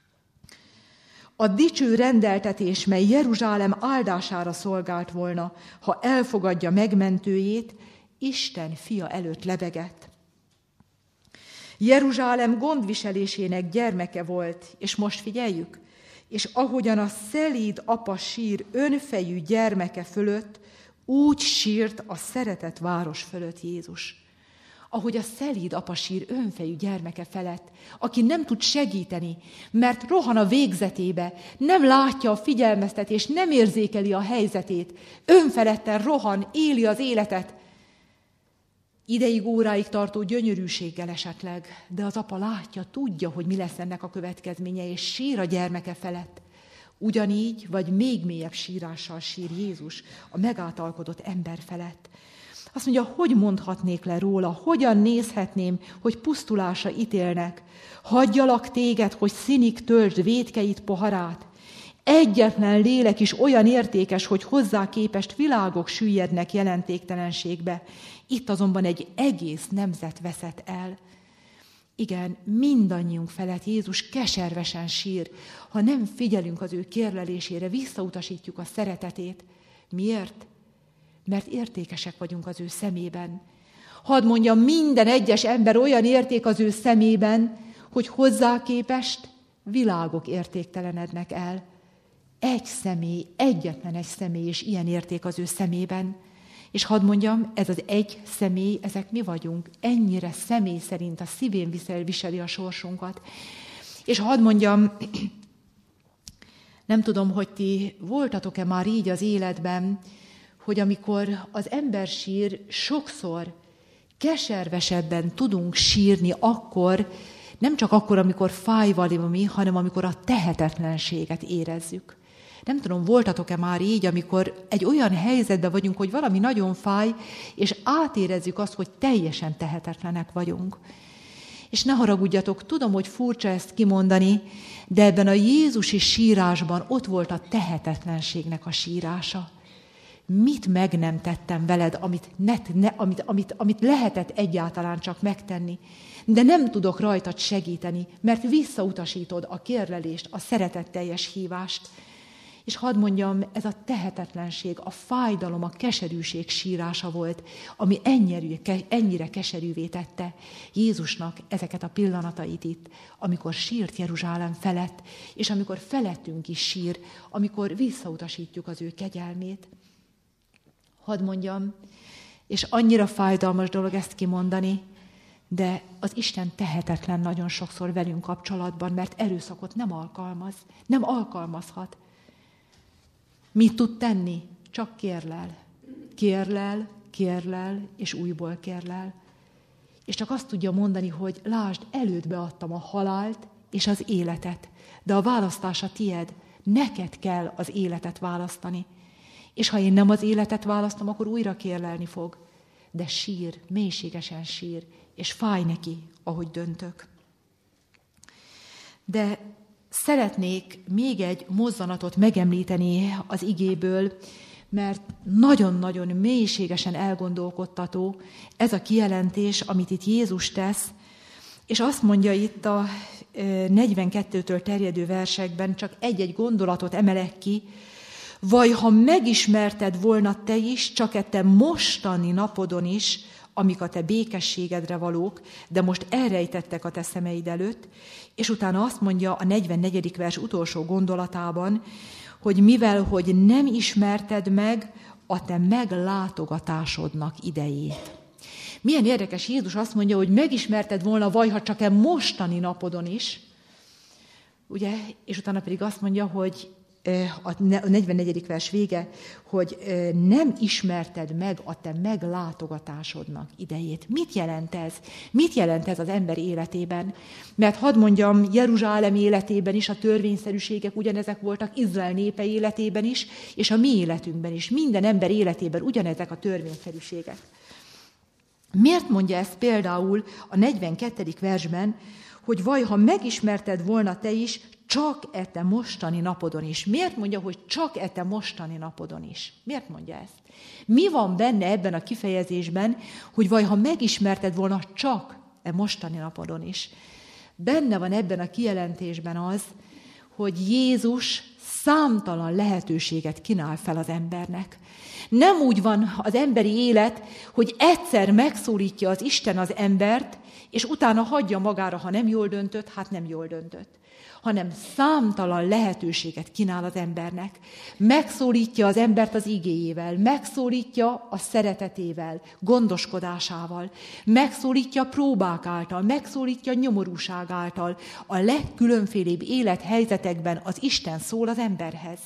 A dicső rendeltetés, mely Jeruzsálem áldására szolgált volna, ha elfogadja megmentőjét, Isten fia előtt lebegett. Jeruzsálem gondviselésének gyermeke volt, és most figyeljük, és ahogyan a szelíd apa sír önfejű gyermeke fölött, úgy sírt a szeretett város fölött Jézus. Ahogy a szelíd apa sír önfejű gyermeke felett, aki nem tud segíteni, mert rohan a végzetébe, nem látja a figyelmeztetést, nem érzékeli a helyzetét, önfeledten rohan, éli az életet, ideig, óráig tartó gyönyörűséggel esetleg, de az apa látja, tudja, hogy mi lesz ennek a következménye, és sír a gyermeke felett. Ugyanígy, vagy még mélyebb sírással sír Jézus a megátalkodott ember felett. Azt mondja, hogy mondhatnék le róla, hogyan nézhetném, hogy pusztulásra ítélnek. Hagyjalak téged, hogy színig töltsd vétkeit poharát. Egyetlen lélek is olyan értékes, hogy hozzá képest világok süllyednek jelentéktelenségbe. Itt azonban egy egész nemzet veszett el. Igen, mindannyiunk felett Jézus keservesen sír, ha nem figyelünk az ő kérlelésére, visszautasítjuk a szeretetét. Miért? Mert értékesek vagyunk az ő szemében. Hadd mondjam, minden egyes ember olyan érték az ő szemében, hogy hozzá képest világok értéktelenednek el. Egy személy, egyetlen egy személy is ilyen érték az ő szemében. És hadd mondjam, ez az egy személy, ezek mi vagyunk. Ennyire személy szerint a szívén viseli a sorsunkat. És hadd mondjam, nem tudom, hogy ti voltatok-e már így az életben, hogy amikor az ember sír, sokszor keservesebben tudunk sírni akkor, nem csak akkor, amikor fáj valami, hanem amikor a tehetetlenséget érezzük. Nem tudom, voltatok-e már így, amikor egy olyan helyzetben vagyunk, hogy valami nagyon fáj, és átérezzük azt, hogy teljesen tehetetlenek vagyunk. És ne haragudjatok, tudom, hogy furcsa ezt kimondani, de ebben a Jézusi sírásban ott volt a tehetetlenségnek a sírása. Mit meg nem tettem veled, amit lehetett egyáltalán csak megtenni? de nem tudok rajtad segíteni, mert visszautasítod a kérlelést, a szeretetteljes hívást. És hadd mondjam, ez a tehetetlenség, a fájdalom, a keserűség sírása volt, ami ennyire keserűvé tette Jézusnak ezeket a pillanatait itt, amikor sírt Jeruzsálem felett, és amikor felettünk is sír, amikor visszautasítjuk az ő kegyelmét. Hadd mondjam, és annyira fájdalmas dolog ezt kimondani, de az Isten tehetetlen nagyon sokszor velünk kapcsolatban, mert erőszakot nem alkalmazhat. Mit tud tenni? Csak kérlel. Kérlel, és újból kérlel. És csak azt tudja mondani, hogy lásd, elődbe adtam a halált és az életet, de a választás a tied. Neked kell az életet választani. És ha én nem az életet választom, akkor újra kérlelni fog. De sír, mélységesen sír, és fáj neki, ahogy döntök. De szeretnék még egy mozzanatot megemlíteni az igéből, mert nagyon-nagyon mélységesen elgondolkodtató ez a kijelentés, amit itt Jézus tesz, és azt mondja itt a 42-től terjedő versekben, csak egy-egy gondolatot emelek ki, vaj, ha megismerted volna te is, csak e te mostani napodon is, amik a te békességedre valók, de most elrejtettek a te szemeid előtt, és utána azt mondja a 44. vers utolsó gondolatában, hogy mivel, hogy nem ismerted meg a te meglátogatásodnak idejét. Milyen érdekes, Jézus azt mondja, hogy megismerted volna, vaj, ha csak mostani napodon is, ugye, és utána pedig azt mondja, hogy a 44. vers vége, hogy nem ismerted meg a te meglátogatásodnak idejét. Mit jelent ez? Mit jelent ez az ember életében? Mert hadd mondjam, Jeruzsálem életében is a törvényszerűségek ugyanezek voltak, Izrael népe életében is, és a mi életünkben is. Minden ember életében ugyanezek a törvényszerűségek. Miért mondja ezt például a 42. versben, hogy vaj, ha megismerted volna te is, csak e te mostani napodon is. Miért mondja, hogy csak e te mostani napodon is? Miért mondja ezt? Mi van benne ebben a kifejezésben, hogy vaj, ha megismerted volna csak e mostani napodon is? Benne van ebben a kijelentésben az, hogy Jézus számtalan lehetőséget kínál fel az embernek. Nem úgy van az emberi élet, hogy egyszer megszólítja az Isten az embert, és utána hagyja magára, ha nem jól döntött, hát nem jól döntött. Hanem számtalan lehetőséget kínál az embernek. Megszólítja az embert az igéjével, megszólítja a szeretetével, gondoskodásával, megszólítja próbák által, megszólítja nyomorúság által. A legkülönfélébb élethelyzetekben az Isten szól az emberhez.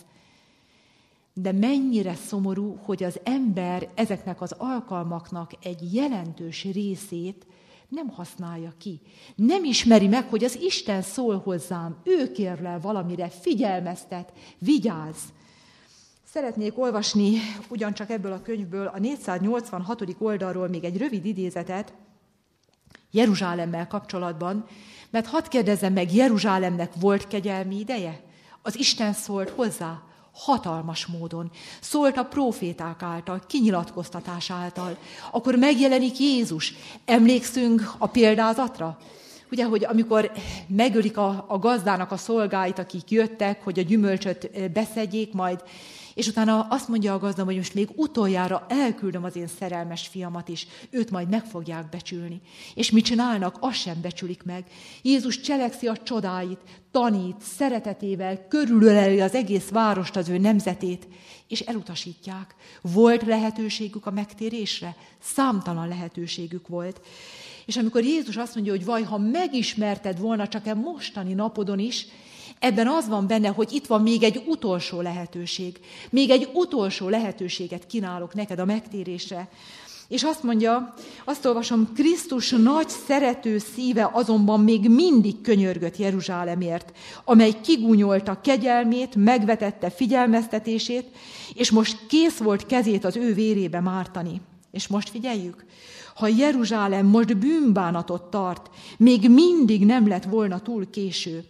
De mennyire szomorú, hogy az ember ezeknek az alkalmaknak egy jelentős részét nem használja ki. Nem ismeri meg, hogy az Isten szól hozzám, ő kérlel valamire, figyelmeztet, vigyázz. Szeretnék olvasni ugyancsak ebből a könyvből a 486. oldalról még egy rövid idézetet Jeruzsálemmel kapcsolatban, mert hadd kérdezzem meg, Jeruzsálemnek volt kegyelmi ideje? Az Isten szólt hozzá? Hatalmas módon. Szólt a próféták által, kinyilatkoztatás által. Akkor megjelenik Jézus. Emlékszünk a példázatra? Ugye, hogy amikor megölik a gazdának a szolgáit, akik jöttek, hogy a gyümölcsöt beszedjék majd, és utána azt mondja a gazda, hogy most még utoljára elküldöm az én szerelmes fiamat is, őt majd meg fogják becsülni. És mit csinálnak? Azt sem becsülik meg. Jézus cselekszi a csodáit, tanít, szeretetével, körülöleli az egész várost, az ő nemzetét, és elutasítják. Volt lehetőségük a megtérésre? Számtalan lehetőségük volt. És amikor Jézus azt mondja, hogy vaj, ha megismerted volna csak e mostani napodon is, ebben az van benne, hogy itt van még egy utolsó lehetőség. Még egy utolsó lehetőséget kínálok neked a megtérésre. És azt mondja, azt olvasom, Krisztus nagy szerető szíve azonban még mindig könyörgött Jeruzsálemért, amely kigúnyolta kegyelmét, megvetette figyelmeztetését, és most kész volt kezét az ő vérébe mártani. És most figyeljük, ha Jeruzsálem most bűnbánatot tart, még mindig nem lett volna túl késő.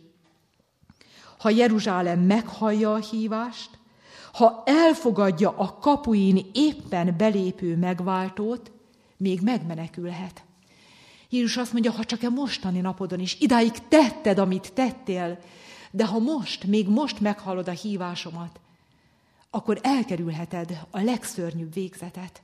Ha Jeruzsálem meghallja a hívást, ha elfogadja a kapuin éppen belépő megváltót, még megmenekülhet. Jézus azt mondja, ha csak a mostani napodon is, idáig tetted, amit tettél, de ha még most meghallod a hívásomat, akkor elkerülheted a legszörnyűbb végzetet.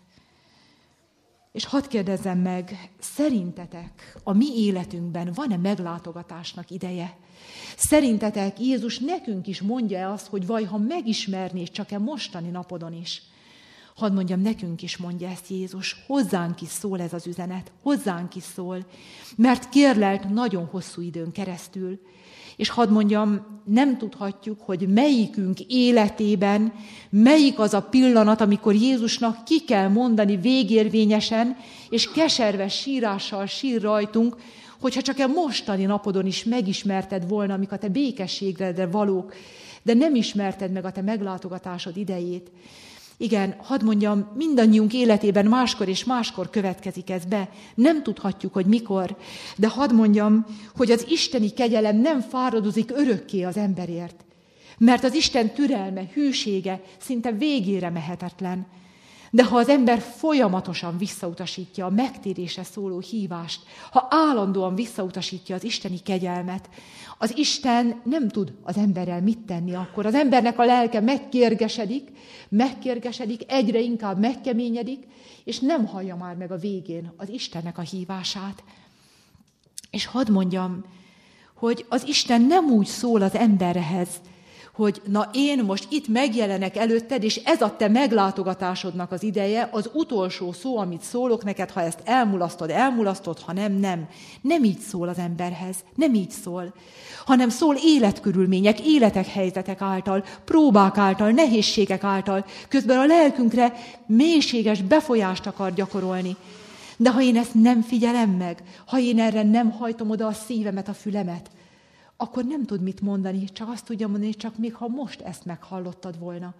És hadd kérdezzem meg, szerintetek a mi életünkben van-e meglátogatásnak ideje? Szerintetek Jézus nekünk is mondja azt, hogy vaj, ha megismernéd csak mostani napodon is? Hadd mondjam, nekünk is mondja ezt Jézus, hozzánk is szól ez az üzenet, hozzánk is szól, mert kérlelt nagyon hosszú időn keresztül. És hadd mondjam, nem tudhatjuk, hogy melyikünk életében, melyik az a pillanat, amikor Jézusnak ki kell mondani végérvényesen, és keserve sírással sír rajtunk, hogyha csak mostani napodon is megismerted volna, amik a te békességedre valók, de nem ismerted meg a te meglátogatásod idejét. Igen, hadd mondjam, mindannyiunk életében máskor és máskor következik ez be. Nem tudhatjuk, hogy mikor, de hadd mondjam, hogy az isteni kegyelem nem fáradozik örökké az emberért. Mert az Isten türelme, hűsége szinte végére mehetetlen. De ha az ember folyamatosan visszautasítja a megtérésre szóló hívást, ha állandóan visszautasítja az isteni kegyelmet, az Isten nem tud az emberrel mit tenni akkor. Az embernek a lelke megkérgesedik, egyre inkább megkeményedik, és nem hallja már meg a végén az Istennek a hívását. És hadd mondjam, hogy az Isten nem úgy szól az emberhez, hogy na én most itt megjelenek előtted, és ez a te meglátogatásodnak az ideje, az utolsó szó, amit szólok neked, ha ezt elmulasztod, ha nem, nem. Nem így szól az emberhez, nem így szól, hanem szól életkörülmények, helyzetek által, próbák által, nehézségek által, közben a lelkünkre mélységes befolyást akar gyakorolni. De ha én ezt nem figyelem meg, ha én erre nem hajtom oda a szívemet, a fülemet, akkor nem tud mit mondani, csak azt tudja mondani, csak még ha most ezt meghallottad volna.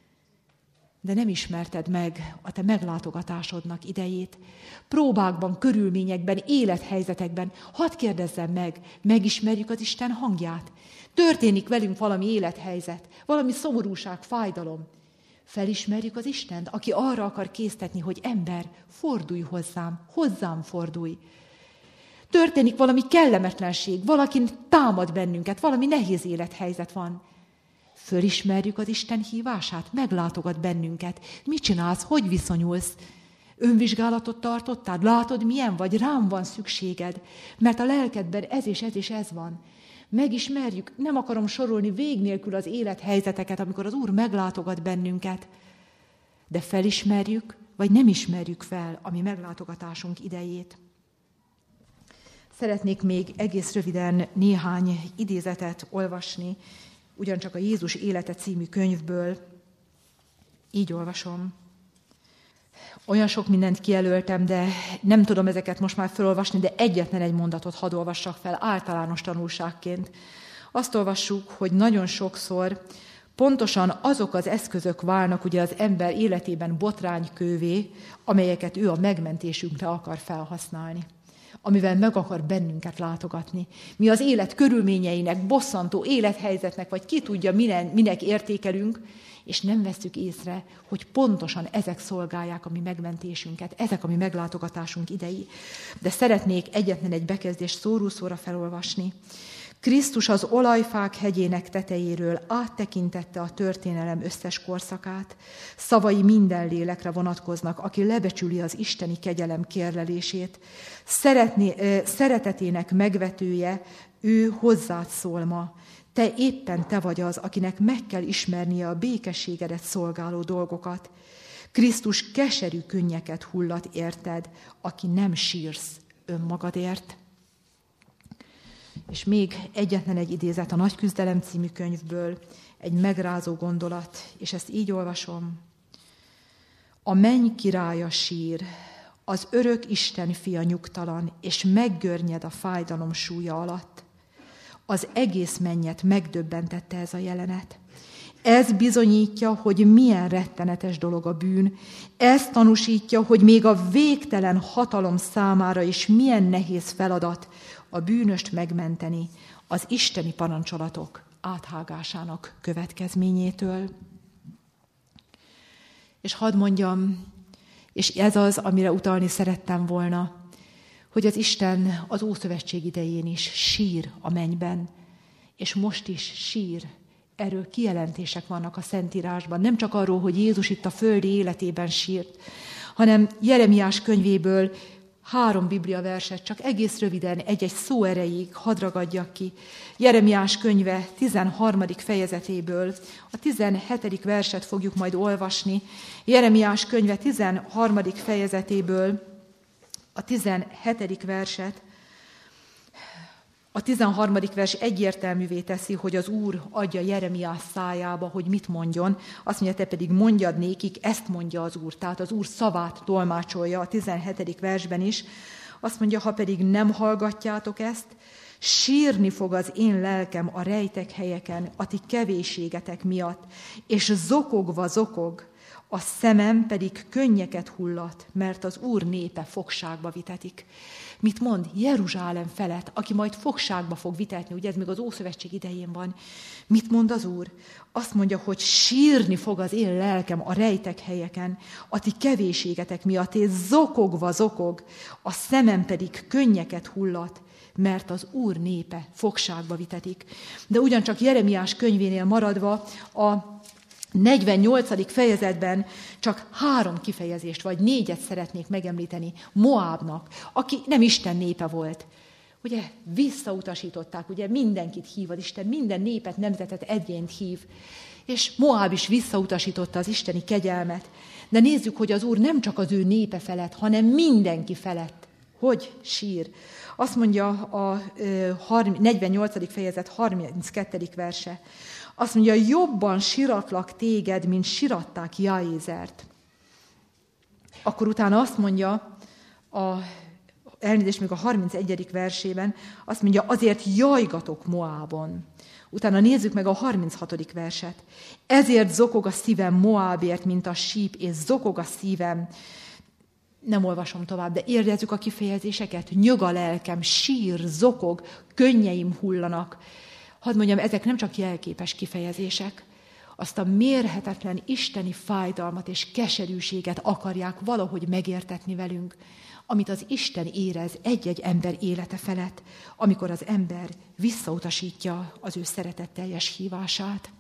De nem ismerted meg a te meglátogatásodnak idejét. Próbákban, körülményekben, élethelyzetekben, hadd kérdezzem meg, megismerjük az Isten hangját? Történik velünk valami élethelyzet, valami szomorúság, fájdalom. Felismerjük az Istent, aki arra akar késztetni, hogy ember, fordulj hozzám fordulj. Történik valami kellemetlenség, valaki támad bennünket, valami nehéz élethelyzet van. Fölismerjük az Isten hívását, meglátogat bennünket. Mit csinálsz, hogy viszonyulsz? Önvizsgálatot tartottál? Látod, milyen vagy? Rám van szükséged, mert a lelkedben ez és ez van. Megismerjük, nem akarom sorolni vég nélkül az élethelyzeteket, amikor az Úr meglátogat bennünket, de felismerjük, vagy nem ismerjük fel a mi meglátogatásunk idejét. Szeretnék még egész röviden néhány idézetet olvasni, ugyancsak a Jézus élete című könyvből. Így olvasom. Olyan sok mindent kijelöltem, de nem tudom ezeket most már felolvasni, de egyetlen egy mondatot hadd olvassak fel általános tanulságként. Azt olvassuk, hogy nagyon sokszor pontosan azok az eszközök válnak ugye az ember életében botránykővé, amelyeket ő a megmentésünkre akar felhasználni, amivel meg akar bennünket látogatni. Mi az élet körülményeinek, bosszantó élethelyzetnek, vagy ki tudja, minek értékelünk, és nem vesszük észre, hogy pontosan ezek szolgálják a mi megmentésünket, ezek a mi meglátogatásunk idei. De szeretnék egyetlen egy bekezdést szóról-szóra felolvasni. Krisztus az olajfák hegyének tetejéről áttekintette a történelem összes korszakát. Szavai minden lélekre vonatkoznak, aki lebecsüli az isteni kegyelem kérlelését. Szeretetének megvetője, ő hozzád szól ma. Te vagy az, akinek meg kell ismernie a békességedet szolgáló dolgokat. Krisztus keserű könnyeket hullat érted, aki nem sírsz önmagadért. És még egyetlen egy idézet a Nagy küzdelem című könyvből, egy megrázó gondolat, és ezt így olvasom. A menny királya sír, az örök Isten fia nyugtalan, és meggörnyed a fájdalom súlya alatt. Az egész mennyet megdöbbentette ez a jelenet. Ez bizonyítja, hogy milyen rettenetes dolog a bűn. Ez tanúsítja, hogy még a végtelen hatalom számára is milyen nehéz feladat a bűnöst megmenteni az isteni parancsolatok áthágásának következményétől. És hadd mondjam, és ez az, amire utalni szerettem volna, hogy az Isten az Ószövetség idején is sír a mennyben, és most is sír. Erről kijelentések vannak a Szentírásban. Nem csak arról, hogy Jézus itt a földi életében sírt, hanem Jeremiás könyvéből 3 bibliaverset, csak egész röviden, egy-egy szó erejéig hadd ragadjak ki. Jeremiás könyve 13. fejezetéből a 17. verset fogjuk majd olvasni. Jeremiás könyve 13. fejezetéből a 17. verset. A 13. vers egyértelművé teszi, hogy az Úr adja Jeremiás szájába, hogy mit mondjon. Azt mondja, te pedig mondjad nékik, ezt mondja az Úr. Tehát az Úr szavát tolmácsolja a 17. versben is. Azt mondja, ha pedig nem hallgatjátok ezt, sírni fog az én lelkem a rejtek helyeken, a ti kevésségetek miatt, és zokogva zokog, a szemem pedig könnyeket hullat, mert az Úr népe fogságba vitetik. Mit mond? Jeruzsálem felett, aki majd fogságba fog vitetni, ugye ez még az Ószövetség idején van. Mit mond az Úr? Azt mondja, hogy sírni fog az én lelkem a rejtek helyeken, a ti kevésségetek miatt, és zokogva zokog, a szemem pedig könnyeket hullat, mert az Úr népe fogságba vitetik. De ugyancsak Jeremiás könyvénél maradva a 48. fejezetben csak 3 kifejezést, vagy 4-et szeretnék megemlíteni Moábnak, aki nem Isten népe volt. Ugye visszautasították, ugye mindenkit hív az Isten, minden népet, nemzetet egyént hív. És Moáb is visszautasította az isteni kegyelmet. De nézzük, hogy az Úr nem csak az ő népe felett, hanem mindenki felett. Hogy sír? Azt mondja a 48. fejezet 32. verse. Azt mondja, jobban siratlak téged, mint siratták Jaézert. Akkor utána azt mondja, elnézést még a 31. versében, azt mondja, azért jajgatok Moábon. Utána nézzük meg a 36. verset. Ezért zokog a szívem Moábért, mint a síp, és zokog a szívem. Nem olvasom tovább, de érdezzük a kifejezéseket. Nyög a lelkem, sír, zokog, könnyeim hullanak. Hadd mondjam, ezek nem csak jelképes kifejezések. Azt a mérhetetlen isteni fájdalmat és keserűséget akarják valahogy megértetni velünk, amit az Isten érez egy-egy ember élete felett, amikor az ember visszautasítja az ő szeretetteljes hívását.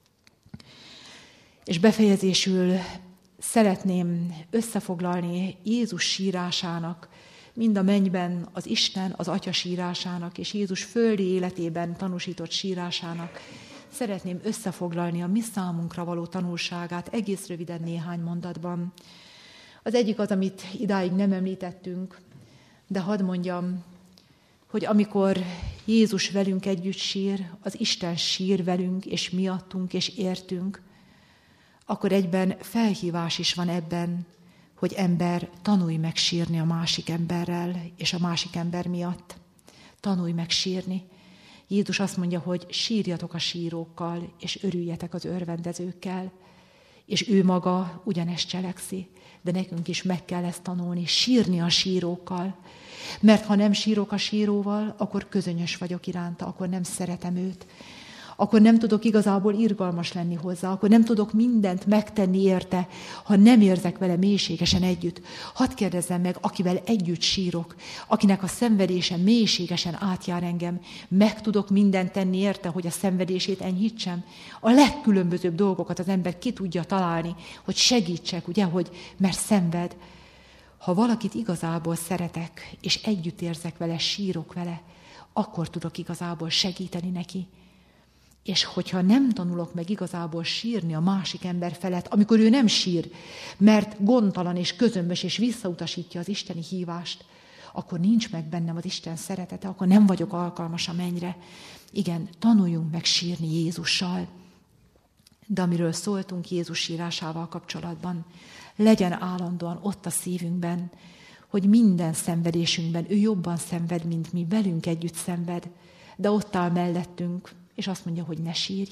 És befejezésül szeretném összefoglalni Jézus sírásának, mind a mennyben az Isten, az Atya sírásának, és Jézus földi életében tanúsított sírásának. Szeretném összefoglalni a mi számunkra való tanulságát egész röviden néhány mondatban. Az egyik az, amit idáig nem említettünk, de hadd mondjam, hogy amikor Jézus velünk együtt sír, az Isten sír velünk, és miattunk, és értünk, akkor egyben felhívás is van ebben, hogy ember, tanulj meg sírni a másik emberrel, és a másik ember miatt. Tanulj meg sírni. Jézus azt mondja, hogy sírjatok a sírókkal, és örüljetek az örvendezőkkel. És ő maga ugyanezt cselekszi, de nekünk is meg kell ezt tanulni, sírni a sírókkal. Mert ha nem sírok a síróval, akkor közönyös vagyok iránta, akkor nem szeretem őt. Akkor nem tudok igazából irgalmas lenni hozzá, akkor nem tudok mindent megtenni érte, ha nem érzek vele mélységesen együtt. Hadd kérdezzem meg, akivel együtt sírok, akinek a szenvedése mélységesen átjár engem, meg tudok mindent tenni érte, hogy a szenvedését enyhítsem? A legkülönbözőbb dolgokat az ember ki tudja találni, hogy segítsek, ugye, mert szenved. Ha valakit igazából szeretek, és együtt érzek vele, sírok vele, akkor tudok igazából segíteni neki. És hogyha nem tanulok meg igazából sírni a másik ember felett, amikor ő nem sír, mert gondtalan és közömbös és visszautasítja az isteni hívást, akkor nincs meg bennem az Isten szeretete, akkor nem vagyok alkalmas a mennyre. Igen, tanuljunk meg sírni Jézussal. De amiről szóltunk Jézus sírásával kapcsolatban, legyen állandóan ott a szívünkben, hogy minden szenvedésünkben ő jobban szenved, mint mi, velünk együtt szenved, de ott áll mellettünk, és azt mondja, hogy ne sírj.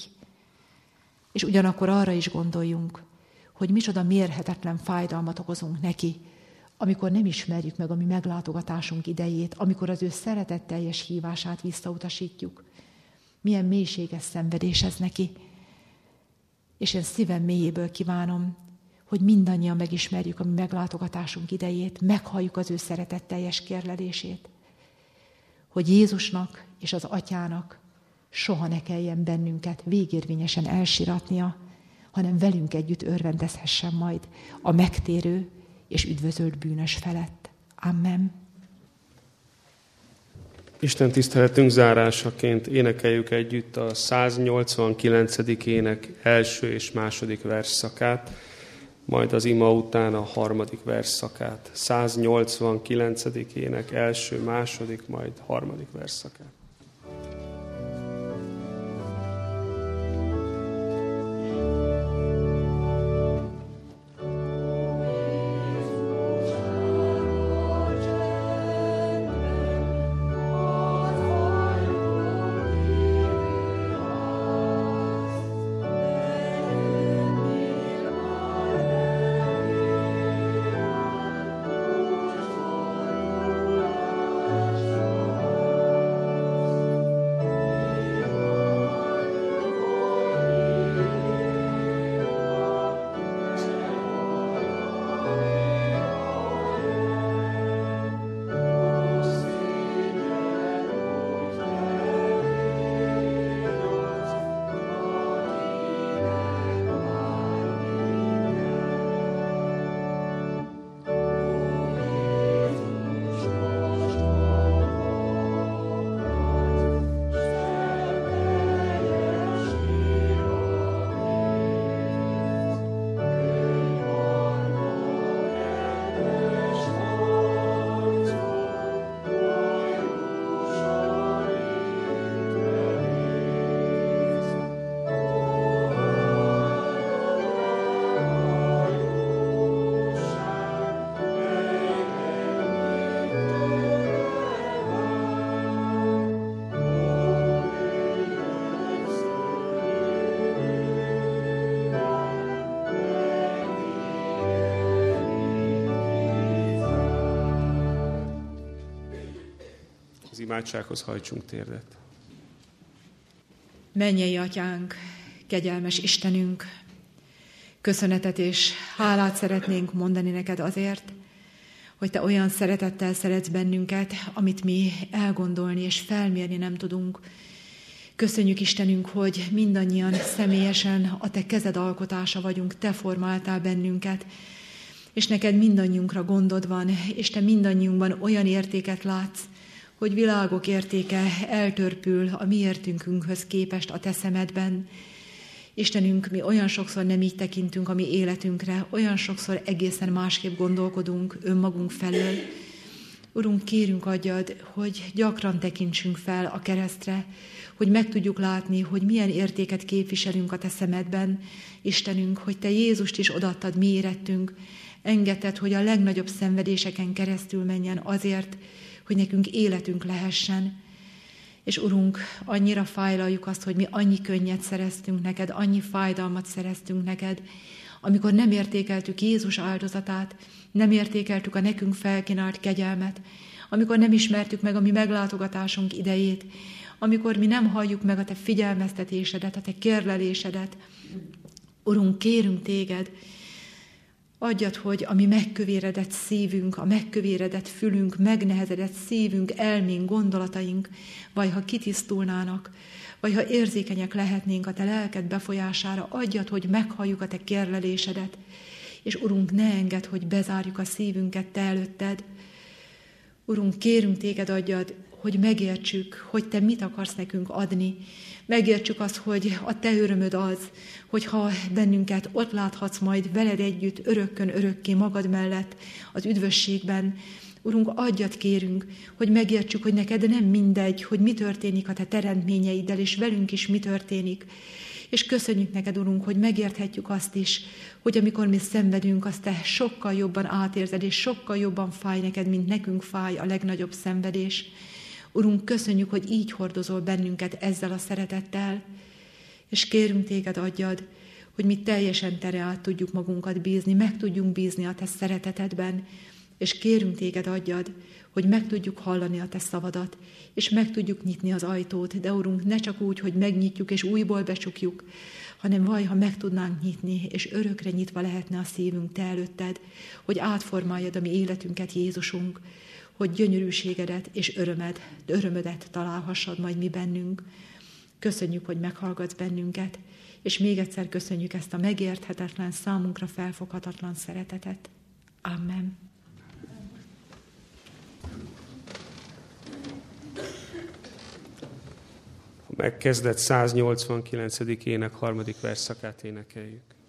És ugyanakkor arra is gondoljunk, hogy micsoda mérhetetlen fájdalmat okozunk neki, amikor nem ismerjük meg a mi meglátogatásunk idejét, amikor az ő szeretetteljes hívását visszautasítjuk. Milyen mélységes szenvedés ez neki. És én szívem mélyéből kívánom, hogy mindannyian megismerjük a mi meglátogatásunk idejét, meghalljuk az ő szeretetteljes kérlelését, hogy Jézusnak és az Atyának soha ne kelljen bennünket végérvényesen elsiratnia, hanem velünk együtt örvendezhessen majd a megtérő és üdvözölt bűnös felett. Amen. Isten tiszteletünk zárásaként énekeljük együtt a 189. ének első és második versszakát, majd az ima után a harmadik versszakát. 189. ének első, második, majd harmadik versszakát. Imádsághoz hajtsunk térdet. Mennyei Atyánk, kegyelmes Istenünk, köszönetet és hálát szeretnénk mondani neked azért, hogy te olyan szeretettel szeretsz bennünket, amit mi elgondolni és felmérni nem tudunk. Köszönjük Istenünk, hogy mindannyian személyesen a te kezed alkotása vagyunk, te formáltál bennünket, és neked mindannyiunkra gondod van, és te mindannyiunkban olyan értéket látsz, hogy világok értéke eltörpül a mi értékünkhöz képest a te szemedben. Istenünk, mi olyan sokszor nem így tekintünk a mi életünkre, olyan sokszor egészen másképp gondolkodunk önmagunk felől. Urunk, kérünk adjad, hogy gyakran tekintsünk fel a keresztre, hogy meg tudjuk látni, hogy milyen értéket képviselünk a te szemedben. Istenünk, hogy te Jézust is odaadtad mi érettünk, engedted, hogy a legnagyobb szenvedéseken keresztül menjen azért, hogy nekünk életünk lehessen. És Urunk, annyira fájlaljuk azt, hogy mi annyi könnyet szereztünk neked, annyi fájdalmat szereztünk neked, amikor nem értékeltük Jézus áldozatát, nem értékeltük a nekünk felkínált kegyelmet, amikor nem ismertük meg a mi meglátogatásunk idejét, amikor mi nem halljuk meg a te figyelmeztetésedet, a te kérlelésedet. Urunk, kérünk téged, adjad, hogy a mi megkövéredett szívünk, a megkövéredett fülünk, megnehezedett szívünk, elménk, gondolataink, vagy ha kitisztulnának, vagy ha érzékenyek lehetnénk a te lelked befolyására, adjad, hogy meghalljuk a te kérlelésedet, és Urunk, ne engedd, hogy bezárjuk a szívünket te előtted. Urunk, kérünk téged, adjad, hogy megértsük, hogy te mit akarsz nekünk adni. Megértsük azt, hogy a te örömöd az, hogyha bennünket ott láthatsz majd veled együtt örökkön örökké magad mellett az üdvösségben. Urunk, adjad, kérünk, hogy megértsük, hogy neked nem mindegy, hogy mi történik a te teremtményeiddel, és velünk is mi történik. És köszönjük neked, Urunk, hogy megérthetjük azt is, hogy amikor mi szenvedünk, azt te sokkal jobban átérzed, és sokkal jobban fáj neked, mint nekünk fáj a legnagyobb szenvedés. Urunk, köszönjük, hogy így hordozol bennünket ezzel a szeretettel, és kérünk téged, adjad, hogy mi teljesen tere át tudjuk magunkat bízni, meg tudjunk bízni a te szeretetedben, és kérünk téged, adjad, hogy meg tudjuk hallani a te szavadat, és meg tudjuk nyitni az ajtót, de Urunk, ne csak úgy, hogy megnyitjuk és újból becsukjuk, hanem vaj, ha meg tudnánk nyitni, és örökre nyitva lehetne a szívünk te előtted, hogy átformáljad a mi életünket, Jézusunk, hogy gyönyörűségedet és örömödet találhassad majd mi bennünk. Köszönjük, hogy meghallgatsz bennünket, és még egyszer köszönjük ezt a megérthetetlen, számunkra felfoghatatlan szeretetet. Amen. A megkezdett 189. ének 3. versszakát énekeljük.